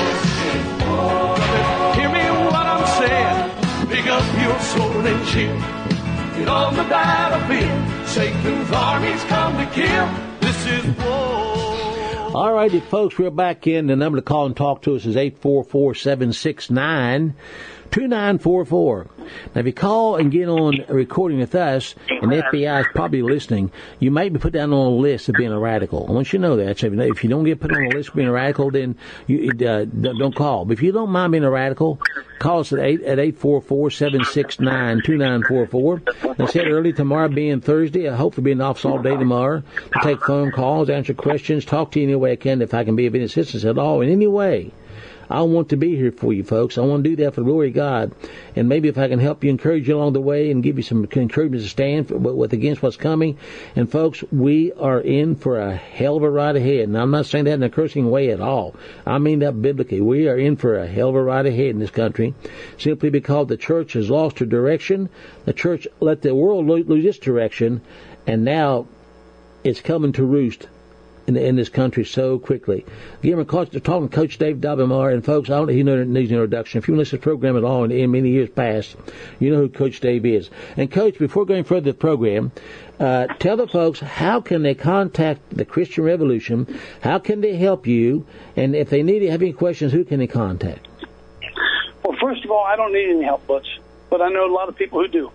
Hear me what I'm saying. Pick up your sword and shield. Get on the battlefield. Satan's armies come to kill. This is war. All righty, folks, we're back in. The number to call and talk to us is eight four four, seven six nine, two nine four four. Now, if you call and get on a recording with us, and the F B I is probably listening, you might be put down on a list of being a radical. I want you to know that. So if you don't get put on a list of being a radical, then you uh, don't call. But if you don't mind being a radical, call us at eight at eight four four, seven six nine, two nine four four. I said early, tomorrow being Thursday, I hope to be in the office all day tomorrow to take phone calls, answer questions, talk to you any way I can if I can be of any assistance at all in any way. I want to be here for you, folks. I want to do that for the glory of God. And maybe if I can help you, encourage you along the way, and give you some encouragement to stand for, with against what's coming. And, folks, we are in for a hell of a ride ahead. And I'm not saying that in a cursing way at all. I mean that biblically. We are in for a hell of a ride ahead in this country, simply because the church has lost her direction. The church let the world lose its direction, and now it's coming to roost in, in this country so quickly. Again, we're talking to Coach Dave Dobemar, and folks, I don't know if you know needs an introduction. If you listen to the program at all in, in many years past, you know who Coach Dave is. And Coach, before going further with the program, uh, tell the folks how can they contact the Christian Revolution, how can they help you, and if they need to have any questions, who can they contact? Well, first of all, I don't need any help, Butch, but I know a lot of people who do.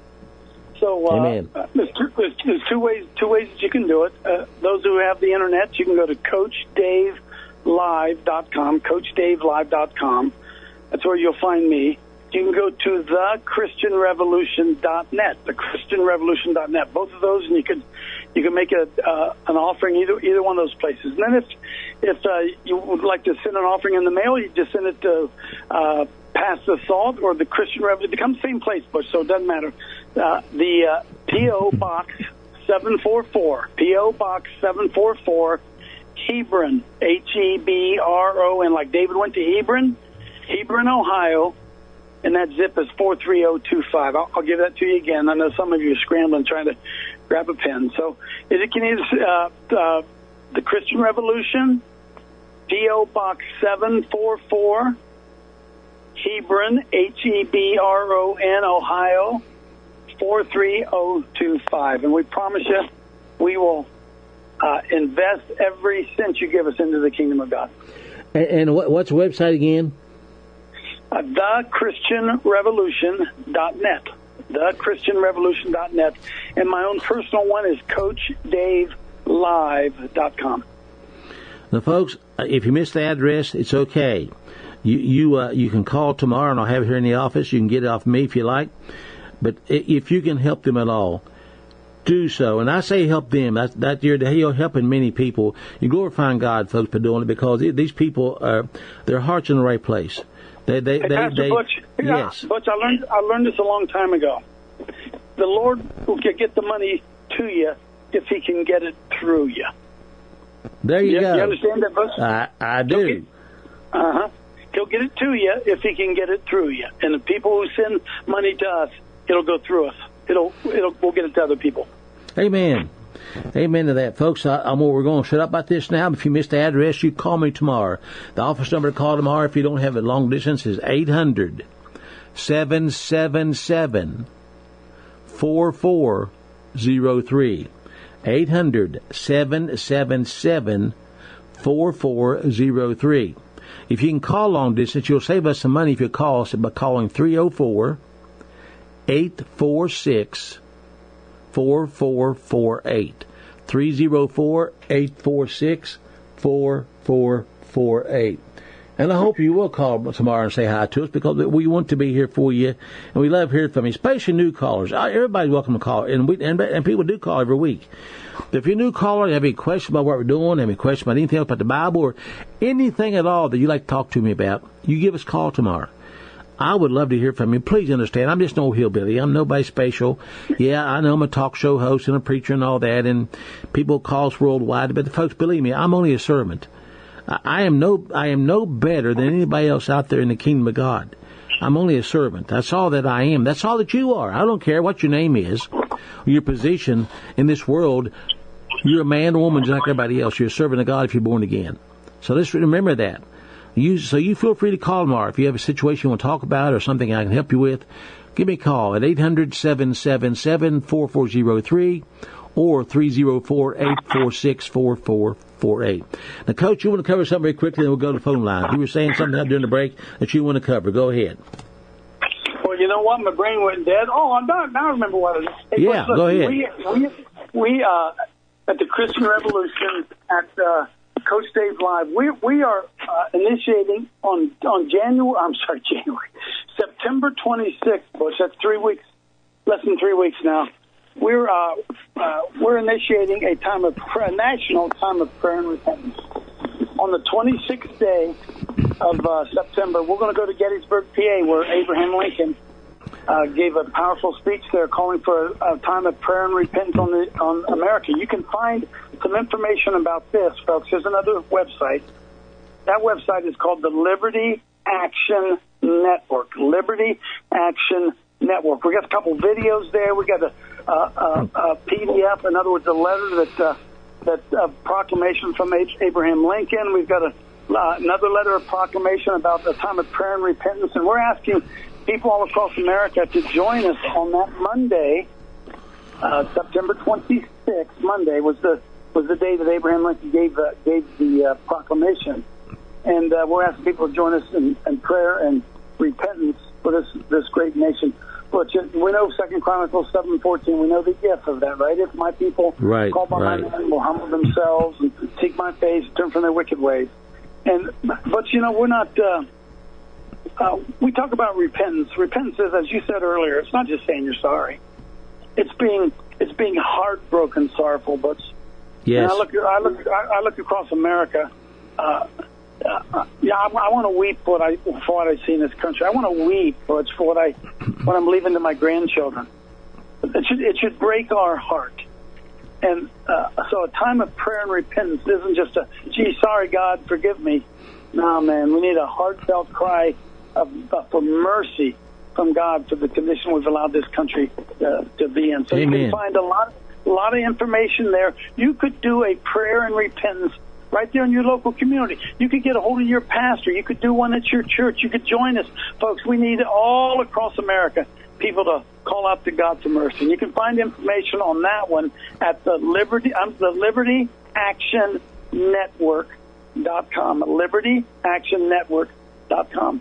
So uh, Amen. Uh, there's, two, there's, there's two ways two ways that you can do it. Uh, those who have the internet, you can go to coach dave live dot com, coach dave live dot com. That's where you'll find me. You can go to the christian revolution dot net, the christian revolution dot net. Both of those, and you can you can make a uh, an offering either either one of those places. And then if if uh, you would like to send an offering in the mail, you just send it to uh, Pass the Salt or the Christian Revolution. It becomes the same place, but so it doesn't matter. Uh, the uh, P O Box seven four four, P O Box seven four four, Hebron, H E B R O N, like David went to Hebron, Hebron, Ohio, and that zip is four three zero two five. I'll, I'll give that to you again. I know some of you are scrambling trying to grab a pen. So it can either uh, uh, the Christian Revolution, P O Box seven four four, Hebron, H E B R O N, Ohio, four three zero two five. And we promise you we will uh, invest every cent you give us into the kingdom of God. And, and what, what's the website again? Uh, the christian revolution dot net. the christian revolution dot net. And my own personal one is coach dave live dot com. Now, folks, if you missed the address, it's okay. You you uh, you can call tomorrow, and I'll have it here in the office. You can get it off me if you like. But if you can help them at all, do so. And I say help them. That, that you're, you're helping many people. You're glorifying God, folks, by doing it, because these people, are, their heart's in the right place. They, they, hey, they, Pastor they, Butch, yes. Butch, I learned, I learned this a long time ago. The Lord will get the money to you if He can get it through you. There you, you go. You understand that, Butch? I, I do. Uh huh. He'll get it to you if He can get it through you. And the people who send money to us, it'll go through us. It'll, it'll, we'll get it to other people. Amen. Amen to that, folks. I, I'm we're going to shut up about this now. If you missed the address, you call me tomorrow. The office number to call tomorrow, if you don't have it long distance, is eight hundred, seven seven seven, four four zero three. eight hundred, seven seven seven, four four zero three. If you can call long distance, you'll save us some money if you call us by calling three oh four, eight four six, four four four eight. three oh four, eight four six, four four four eight. And I hope you will call tomorrow and say hi to us, because we want to be here for you, and we love hearing from you, especially new callers. Everybody's welcome to call, and we and, and people do call every week. If you're a new caller, you have any questions about what we're doing, have any questions about anything else about the Bible, or anything at all that you'd like to talk to me about, you give us a call tomorrow. I would love to hear from you. Please understand, I'm just an old hillbilly. I'm nobody special. Yeah, I know I'm a talk show host and a preacher and all that, and people call us worldwide. But folks, believe me, I'm only a servant. I am no, I am no better than anybody else out there in the kingdom of God. I'm only a servant. That's all that I am. That's all that you are. I don't care what your name is, or your position in this world. You're a man or woman just like everybody else. You're a servant of God if you're born again. So let's remember that. You, so you feel free to call tomorrow. If you have a situation you want to talk about or something I can help you with, give me a call at eight hundred, seven seven seven, four four zero three or three oh four, eight four six, four four four eight. Now, Coach, you want to cover something very quickly, and we'll go to the phone line. You were saying something during the break that you want to cover. Go ahead. Well, you know what? My brain went dead. Oh, I'm not, now I remember what it is. Hey, yeah, look, go ahead. We, we, we uh, at the Christian Revolution, at uh, Coach Dave Live, we we are uh, initiating on on January. I'm sorry, January, September twenty-sixth. Which that's three weeks, less than three weeks now. We're uh, uh, we're initiating a time of prayer, a national time of prayer and repentance. On the twenty-sixth day of uh, September, we're going to go to Gettysburg, P A, where Abraham Lincoln uh, gave a powerful speech there, calling for a, a time of prayer and repentance on the on America. You can find some information about this, folks. There's another website. That website is called the Liberty Action Network. Liberty Action Network. We got a couple videos there. We got a, a, a, a P D F. In other words, a letter that uh, that uh, proclamation from Abraham Lincoln. We've got a uh, another letter of proclamation about the time of prayer and repentance, and we're asking people all across America to join us on that Monday, uh, September twenty-sixth. Monday was the was the day that Abraham Lincoln gave uh, gave the uh, proclamation, and uh, we're asking people to join us in, in prayer and repentance for this this great nation. But we know Second Chronicles seven fourteen. We know the gift of that, right? If my people right, call by right. my name will humble themselves and seek my face, turn from their wicked ways. And but you know we're not. Uh, uh, we talk about repentance. Repentance is, as you said earlier, it's not just saying you're sorry. It's being it's being heartbroken, sorrowful, but. Yes. And I look, I look, I look across America. Uh, uh, yeah, I, I want to weep for what I for what I see in this country. I want to weep for it's for what I what I'm leaving to my grandchildren. It should it should break our heart. And uh, so, a time of prayer and repentance isn't just a "gee, sorry, God, forgive me." No, man, we need a heartfelt cry of, uh, for mercy from God for the condition we've allowed this country uh, to be in. So Amen. you can find a lot. A lot of information there. You could do a prayer and repentance right there in your local community. You could get a hold of your pastor. You could do one at your church. You could join us. Folks, we need all across America people to call out to God for mercy. And you can find information on that one at the Liberty, um, the Liberty Action Network dot com. Liberty Action Network dot com.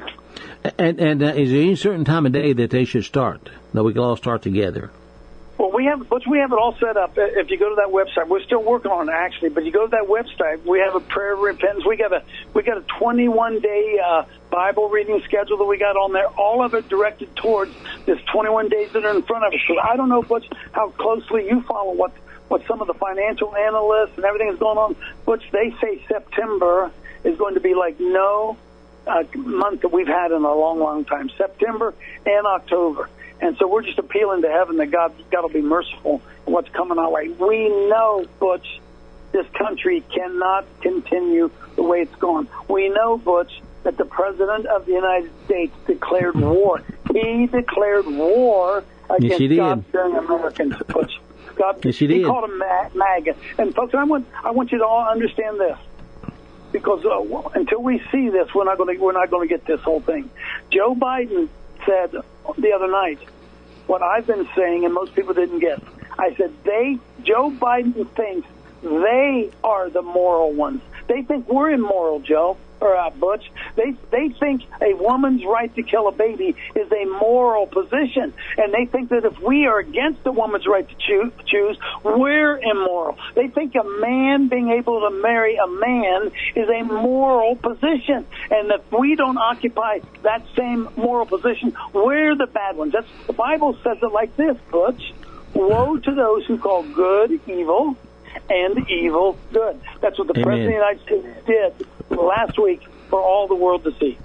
And, and uh, is there any certain time of day that they should start, that we can all start together? Well, we have, but we have it all set up. If you go to that website, we're still working on it actually. But you go to that website, we have a prayer of repentance. We got a we got a twenty-one day uh, Bible reading schedule that we got on there. All of it directed towards this twenty-one days that are in front of us. So I don't know, Butch, how closely you follow what what some of the financial analysts and everything is going on. Butch, they say September is going to be like no uh, month that we've had in a long, long time. September and October. And so we're just appealing to heaven that God, God will be merciful in what's coming our way. We know, Butch, this country cannot continue the way it's gone. We know, Butch, that the President of the United States declared war. He declared war against yes, God-fearing Americans, Butch. God, yes, he, he did. called them MAGA. And, folks, I want I want you to all understand this. Because uh, until we see this, we're not going to we're not going to get this whole thing. Joe Biden said the other night what I've been saying, and most people didn't get. I said they, Joe Biden thinks they are the moral ones. They think we're immoral, Joe, or uh, Butch. They they think a woman's right to kill a baby is a moral position, and they think that if we are against a woman's right to choose, choose we're immoral. They think a man being able to marry a man is a moral position, and if we don't occupy that same moral position, we're the bad ones. That's the Bible says it like this, Butch. Woe to those who call good evil and evil good. That's what the Amen. President of the United States did last week for all the world to see.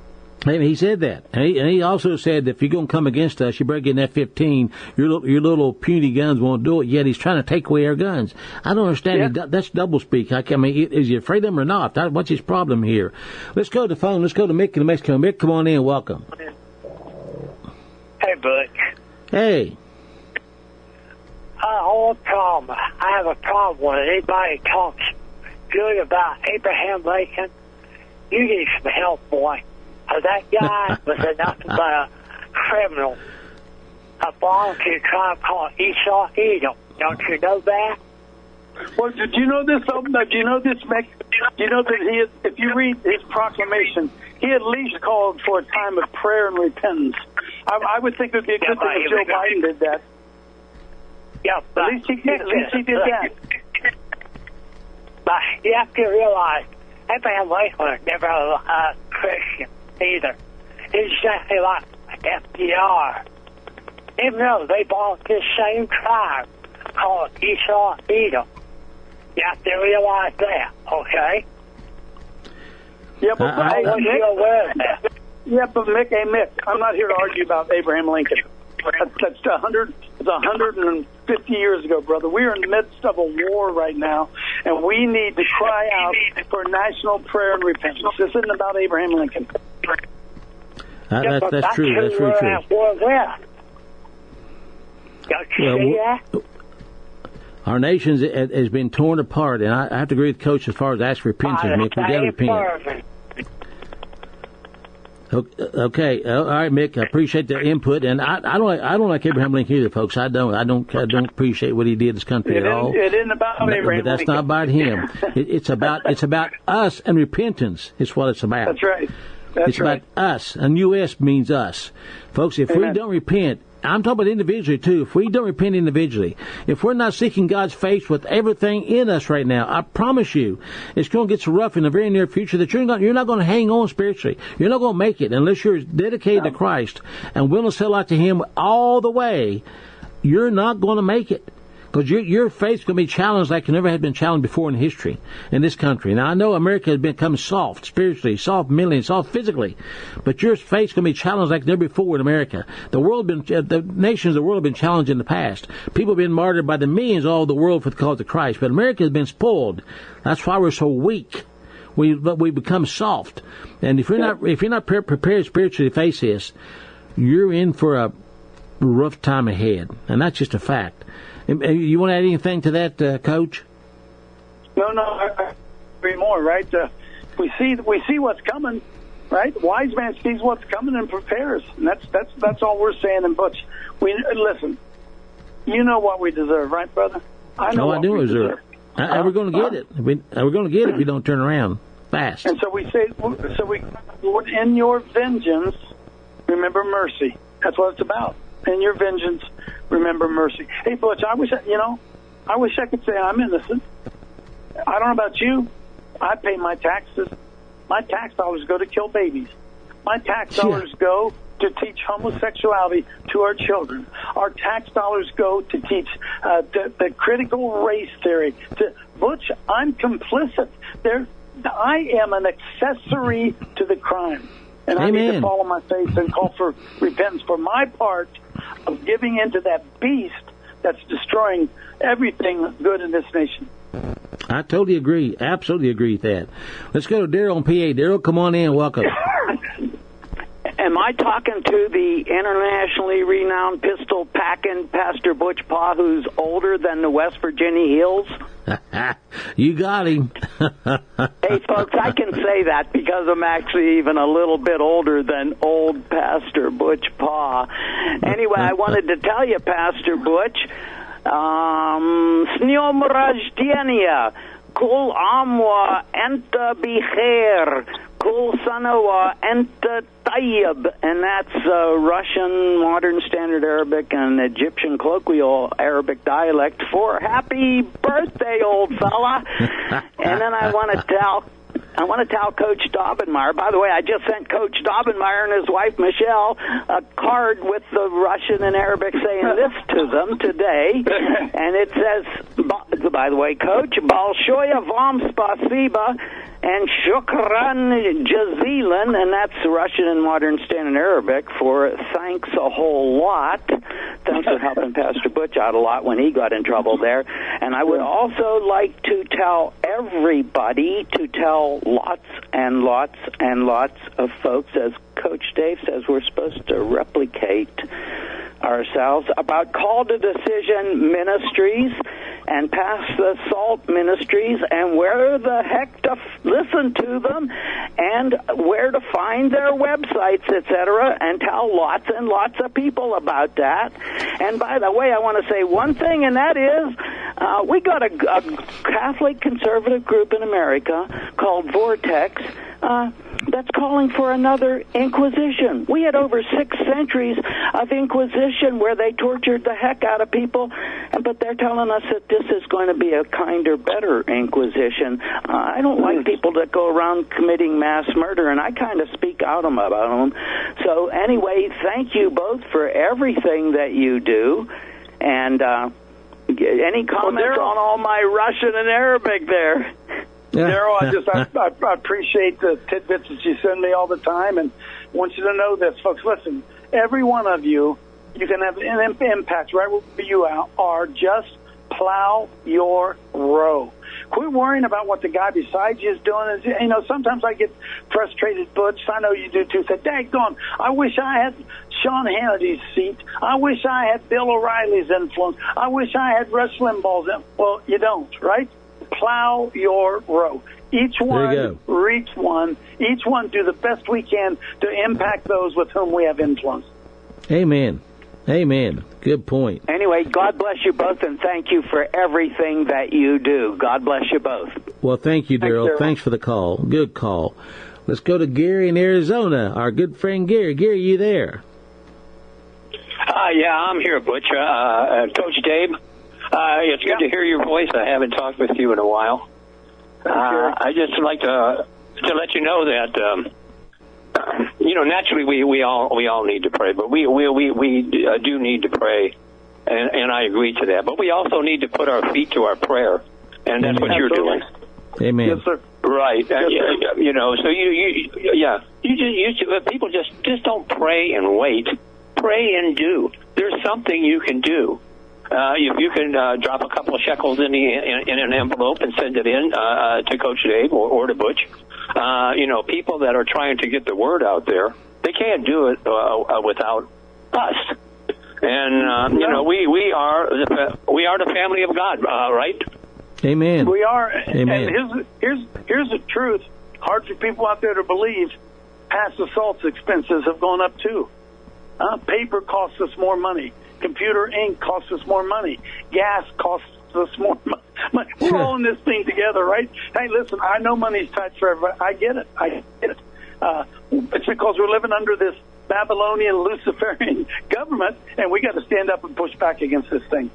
And he said that. And he, and he also said that if you're going to come against us, you better get an F fifteen. Your little, your little puny guns won't do it, yet he's trying to take away our guns. I don't understand. Yeah. He, that's doublespeak. I, I mean, is he afraid of them or not? That, what's his problem here? Let's go to the phone. Let's go to Mick in Mexico. Mick, come on in. Welcome. Hey, Butch. Hey. I have a problem. I have a problem when anybody talks good about Abraham Lincoln. You need some help, boy. Uh, that guy was a nothing but a criminal. A volunteer tribe called Esau Edom. Don't you know that? Well, did you know this? though? Do you know this, Mick? Do you know that he? Had, if you read his proclamation, he at least called for a time of prayer and repentance. I, I would think it would be a good Yeah, thing if but- Joe Biden did that. Yeah, but At least he did. At least he did that. But you have to realize, Abraham Lincoln was never a Christian either. He's exactly like F D R. Even though they belong to the same tribe called Esau Edom. You have to realize that, okay? Yeah, but I, hey, I want you Mick, aware of that. yeah, but Mick, hey Mick, I'm not here to argue about Abraham Lincoln. That's, that's a hundred. It's a hundred and fifty years ago, brother. We are in the midst of a war right now, and we need to cry out for national prayer and repentance. This isn't about Abraham Lincoln. Uh, Yeah, that's, but that's true. who That's very we're true. at war with. Don't you Well, see w- that? Our nation has been torn apart, and I, I have to agree with Coach as far as asking for repentance. By the Mick, we got to same repent. person. Okay, uh, all right, Mick. I appreciate the input, and I, I don't, like, I don't like Abraham Lincoln either, folks. I don't, I don't, I don't appreciate what he did to this country It at all. isn't, it isn't about But- Abraham but that's Lincoln. not about him. It, it's about, it's about us and repentance. Is what it's about. That's right. That's it's right. about us, and U S means us, folks. If we Amen. don't repent. I'm talking about individually, too. If we don't repent individually, if we're not seeking God's face with everything in us right now, I promise you, it's going to get so rough in the very near future that you're not, you're not going to hang on spiritually. You're not going to make it unless you're dedicated to Christ and willing to sell out to Him all the way. You're not going to make it. Because your, your faith's going to be challenged like it never had been challenged before in history in this country. Now, I know America has become soft spiritually, soft mentally, soft physically, but your faith's going to be challenged like never before in America. The world, been, the nations of the world have been challenged in the past. People have been martyred by the millions all over the world for the cause of Christ, but America has been spoiled. That's why we're so weak. We, but we become soft. And if you're not, if you're not pre- prepared spiritually to face this, you're in for a rough time ahead. And that's just a fact. You want to add anything to that, uh, Coach? No, no, I, I agree more, right? Uh, we see we see what's coming, right? Wise man sees what's coming and prepares, and that's that's that's all we're saying. And Butch, we listen. You know what we deserve, right, brother? I know no, what I do we deserve. deserve. Uh, and we're going to get it. We, uh, we're going to get it if we don't turn around fast. And so we say, so we, Lord, in your vengeance, remember mercy. That's what it's about. In your vengeance, remember mercy. Hey, Butch, I wish, I, you know, I wish I could say I'm innocent. I don't know about you. I pay my taxes. My tax dollars go to kill babies. My tax dollars go to teach homosexuality to our children. Our tax dollars go to teach uh, the, the critical race theory. To, Butch, I'm complicit. There, I am an accessory to the crime. And I need to Amen. fall on my face and call for repentance for my part of giving into that beast that's destroying everything good in this nation. I totally agree. Absolutely agree with that. Let's go to Daryl on P A. Daryl, come on in. Welcome. Am I talking to the internationally renowned pistol packing Pastor Butch Paw, who's older than the West Virginia hills? You got him. Hey, folks, I can say that because I'm actually even a little bit older than old Pastor Butch Paw. Anyway, I wanted to tell you, Pastor Butch, um, с днем рождения, кул амва энта бихер, кул санава энта tayyib, and that's uh, Russian, Modern Standard Arabic, and Egyptian colloquial Arabic dialect for happy birthday, old fella. And then I want to tell I want to tell Coach Daubenmire. By the way, I just sent Coach Daubenmire and his wife Michelle a card with the Russian and Arabic saying this to them today, and it says, by the way, Coach, Balshoya vam spasiba and shukran jazilan, and that's Russian and Modern Standard Arabic for thanks a whole lot. Thanks for helping Pastor Butch out a lot when he got in trouble there. And I would also like to tell everybody to tell lots and lots and lots of folks, as Coach Dave says, we're supposed to replicate ourselves, about Call to Decision Ministries and Pass the Salt Ministries, and where the heck to f- listen to them, and where to find their websites, et cetera, and tell lots and lots of people about that. And by the way, I want to say one thing, and that is, Uh, we got a, a Catholic conservative group in America called Vortex uh, that's calling for another Inquisition. We had over six centuries of Inquisition where they tortured the heck out of people, but they're telling us that this is going to be a kinder, better Inquisition. Uh, I don't like people that go around committing mass murder, and I kind of speak out about them. So anyway, thank you both for everything that you do, and uh, any comments well, on all my Russian and Arabic there? Daryl, I just I, I, I appreciate the tidbits that you send me all the time, and want you to know this, folks. Listen, every one of you, you can have an impact right where you are. Just plow your row. Quit worrying about what the guy beside you is doing. You know, sometimes I get frustrated, Butch. I know you do too. Say, daggone, I wish I had Sean Hannity's seat. I wish I had Bill O'Reilly's influence. I wish I had Rush Limbaugh's influence. Well, you don't, right? Plow your row. Each one reach one. Each one do the best we can to impact those with whom we have influence. Amen. Amen. Good point. Anyway, God bless you both, and thank you for everything that you do. God bless you both. Well, thank you, Daryl. Thanks, Thanks for the call. Good call. Let's go to Gary in Arizona. Our good friend Gary. Gary, you there? Uh, yeah, I'm here, Butch. Uh, uh, Coach Dave, uh, it's good yeah. to hear your voice. I haven't talked with you in a while. Uh, I just like to to let you know that um, you know naturally we, we all we all need to pray, but we we we, we uh, do need to pray, and, and I agree to that. But we also need to put our feet to our prayer, and that's what you're doing. Amen. Yes, sir. Right. Yes, uh, sir. You know, so you you yeah you just you, people just just don't pray and wait. Pray and do. There's something you can do. Uh, if you can uh, drop a couple of shekels in, the, in, in an envelope and send it in uh, to Coach Dave or, or to Butch, uh, you know, people that are trying to get the word out there, they can't do it uh, uh, without us. And uh, you know, we we are the, we are the family of God, uh, right? Amen. We are. Amen. And here's here's here's the truth. Hard for people out there to believe. Past assaults expenses have gone up too. Uh, paper costs us more money. Computer ink costs us more money. Gas costs us more money. We're all in this thing together, right? Hey, listen, I know money's tight for everybody. I get it. I get it. Uh, it's because we're living under this Babylonian, Luciferian government, and we got to stand up and push back against this thing.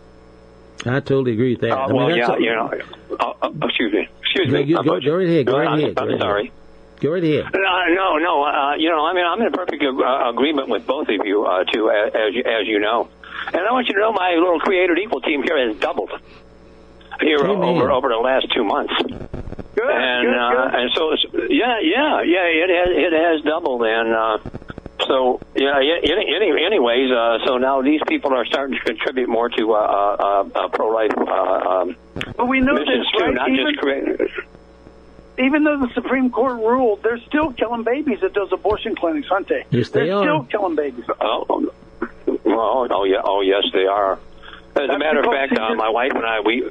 I totally agree with that. Uh, I mean, well, that's yeah, a, you know. Uh, uh, excuse me. Excuse me. Go, go, go right ahead. Go right I'm, ahead. Go I'm right sorry. Ahead. Go right ahead. No, no, no. Uh, you know, I mean, I'm in perfect uh, agreement with both of you, uh, too, as, as you, as you know. And I want you to know my little Created Equal team here has doubled here Amen. over over the last two months. Good, and good, uh, good. and so, it's, yeah, yeah, yeah, it has it has doubled, and uh, so yeah. Any, any, anyways, uh, so now these people are starting to contribute more to uh, uh, uh, pro-life uh, um, but we know missions this, too, right? not Even, just create. even though the Supreme Court ruled, they're still killing babies at those abortion clinics, aren't they? Yes, they they're are. still killing babies. Oh, well, oh yeah, oh yes, they are. As That's a matter of because fact, uh, my wife and I, we.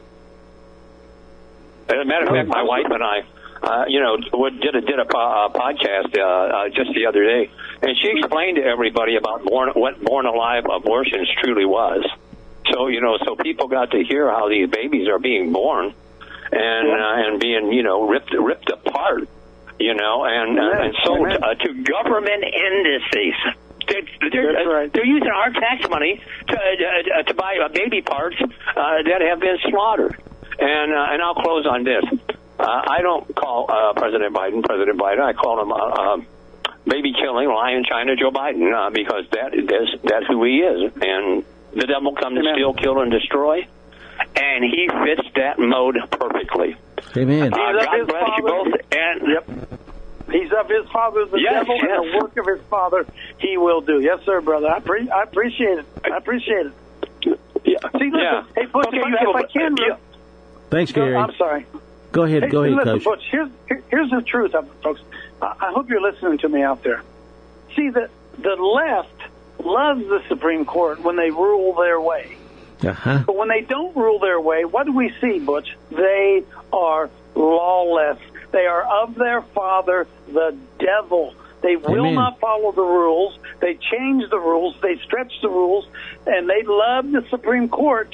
As a matter of fact, my wife and I, uh, you know, did a did a po- uh, podcast uh, uh, just the other day, and she explained to everybody about born, what born alive abortions truly was. So you know, so people got to hear how these babies are being born, and uh, and being you know ripped ripped apart, you know, and uh, and sold uh, to government entities. They're, they're, right. they're using our tax money to uh, to buy uh, baby parts uh, that have been slaughtered. And uh, and I'll close on this. Uh, I don't call uh, President Biden President Biden. I call him uh, uh, baby killing lion China Joe Biden uh, because that is that's who he is. And the devil comes to steal, kill, and destroy. And he fits that mode perfectly. Amen. Uh, God bless you both. And yep. He's of his father, the yes, devil, yes. and the work of his father he will do. Yes, sir, brother. I, pre- I appreciate it. I appreciate it. Yeah. See, listen, yeah. hey, Butch, okay, if, I, if I can... Yeah. Thanks, Gary. No, I'm sorry. Go ahead. Hey, go ahead, listen, Coach. Butch, here's, here, here's the truth, folks. I, I hope you're listening to me out there. See, the, the left loves the Supreme Court when they rule their way. Uh-huh. But when they don't rule their way, what do we see, Butch? They are lawless. They are of their father, the devil. They will Amen. not follow the rules. They change the rules. They stretch the rules. And they love the Supreme Court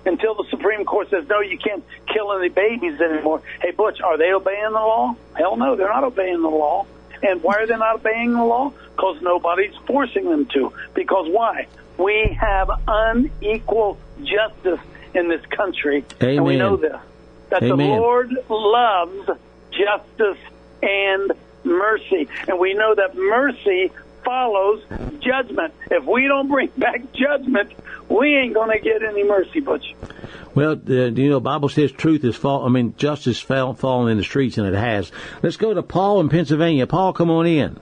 until the Supreme Court says, no, you can't kill any babies anymore. Hey, Butch, are they obeying the law? Hell no, they're not obeying the law. And why are they not obeying the law? Because nobody's forcing them to. Because why? We have unequal justice in this country. Amen. And we know this. That Amen. the Lord loves justice and mercy. And we know that mercy follows judgment. If we don't bring back judgment, we ain't going to get any mercy, Butch. Well, uh, you know, the Bible says truth is fall. I mean, justice fell, fallen in the streets, and it has. Let's go to Paul in Pennsylvania. Paul, come on in.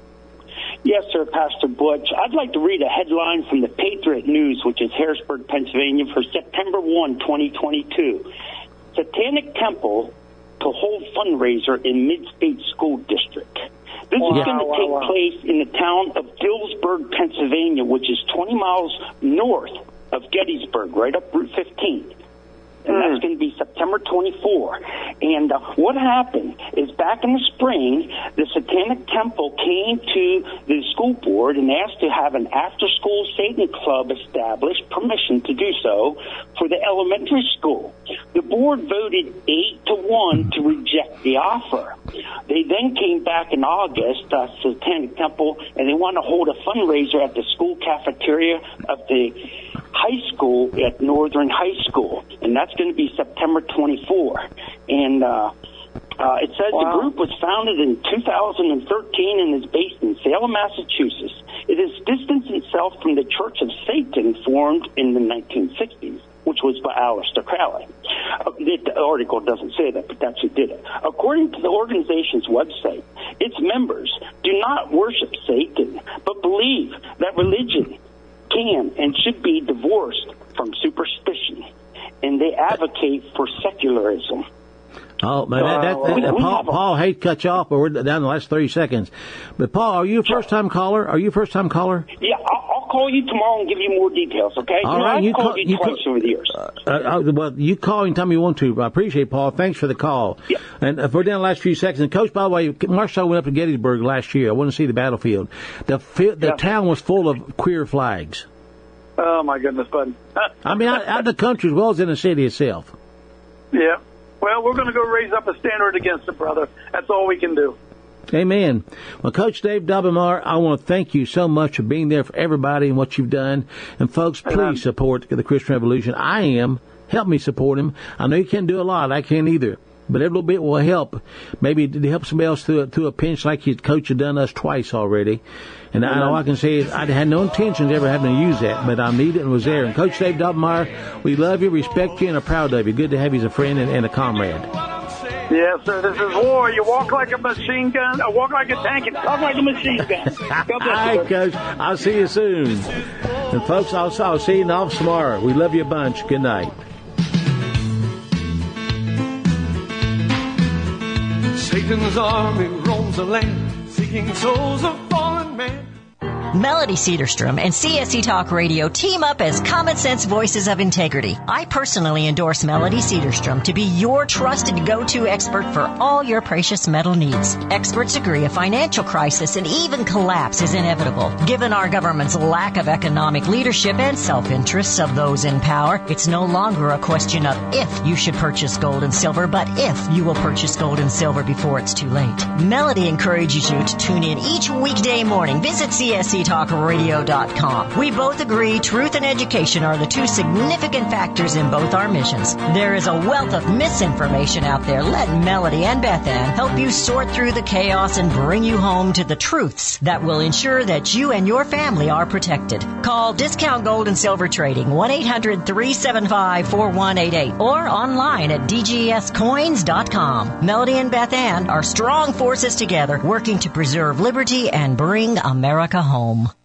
Yes, sir, Pastor Butch. I'd like to read a headline from the Patriot News, which is Harrisburg, Pennsylvania, for September first, twenty twenty-two. Satanic Temple to hold fundraiser in Mid-State School District. This wow, is going to wow, take wow. place in the town of Dillsburg, Pennsylvania, which is twenty miles north of Gettysburg, right up Route fifteen. And Mm. that's going to be September twenty-fourth. And uh, what happened is back in the spring, the Satanic Temple came to the school board and asked to have an after-school Satan club established, permission to do so, for the elementary school. The board voted eight to one to reject the offer. They then came back in August, uh, Satanic Temple, and they want to hold a fundraiser at the school cafeteria of the high school at Northern High School, and that's going to be September twenty-fourth. And uh, uh, it says wow. the group was founded in two thousand thirteen and is based in Salem, Massachusetts. It has distanced itself from the Church of Satan formed in the nineteen sixties, which was by Aleister Crowley. Uh, the, the article doesn't say that, but that's who did it. According to the organization's website, its members do not worship Satan, but believe that religion can and should be divorced from superstition, and they advocate for secularism. Oh, man, that, that, that, that, Paul, Paul, hate to cut you off, but we're down to the last thirty seconds. But, Paul, are you a first-time caller? Are you a first-time caller? Yeah, I'll, I'll call you tomorrow and give you more details, okay? All you know, right, I've you called call, you you twice call, over the years. Uh, uh, well, you call anytime you want to. I appreciate it, Paul. Thanks for the call. Yeah. And uh, we're down the last few seconds. And, Coach, by the way, Marshall went up to Gettysburg last year. I wanted to see the battlefield. The, fi- the Yeah. town was full of queer flags. Oh, my goodness, bud. I mean, out, out of the country as well as in the city itself. Yeah. Well, we're going to go raise up a standard against it, brother. That's all we can do. Amen. Well, Coach Dave Dobemar, I want to thank you so much for being there for everybody and what you've done. And, folks, please Amen. support the Christian Revolution. I am. Help me support him. I know you can't do a lot. I can't either. But every little bit will help. Maybe to help somebody else through a, through a pinch like your coach had done us twice already. And I, all I can say is I had no intentions of ever having to use that, but I needed it and was there. And Coach Dave Dobemar, we love you, respect you, and are proud of you. Good to have you as a friend and, and a comrade. Yes, sir. This is war. You walk like a machine gun, or walk like a tank, and talk like a machine gun. God bless All right, you. Coach. I'll see you soon. And, folks, I'll, I'll see you in the office tomorrow. We love you a bunch. Good night. Satan's army roams the land, seeking souls of fallen men. Melody Cedarstrom and C S C Talk Radio team up as common sense voices of integrity. I personally endorse Melody Cedarstrom to be your trusted go-to expert for all your precious metal needs. Experts agree a financial crisis and even collapse is inevitable. Given our government's lack of economic leadership and self-interests of those in power, it's no longer a question of if you should purchase gold and silver, but if you will purchase gold and silver before it's too late. Melody encourages you to tune in each weekday morning. Visit C S C talk radio dot com. We both agree truth and education are the two significant factors in both our missions. There is a wealth of misinformation out there. Let Melody and Beth Ann help you sort through the chaos and bring you home to the truths that will ensure that you and your family are protected. Call Discount Gold and Silver Trading one eight hundred three seven five four one eight eight or online at d g s coins dot com. Melody and Beth Ann are strong forces together working to preserve liberty and bring America home.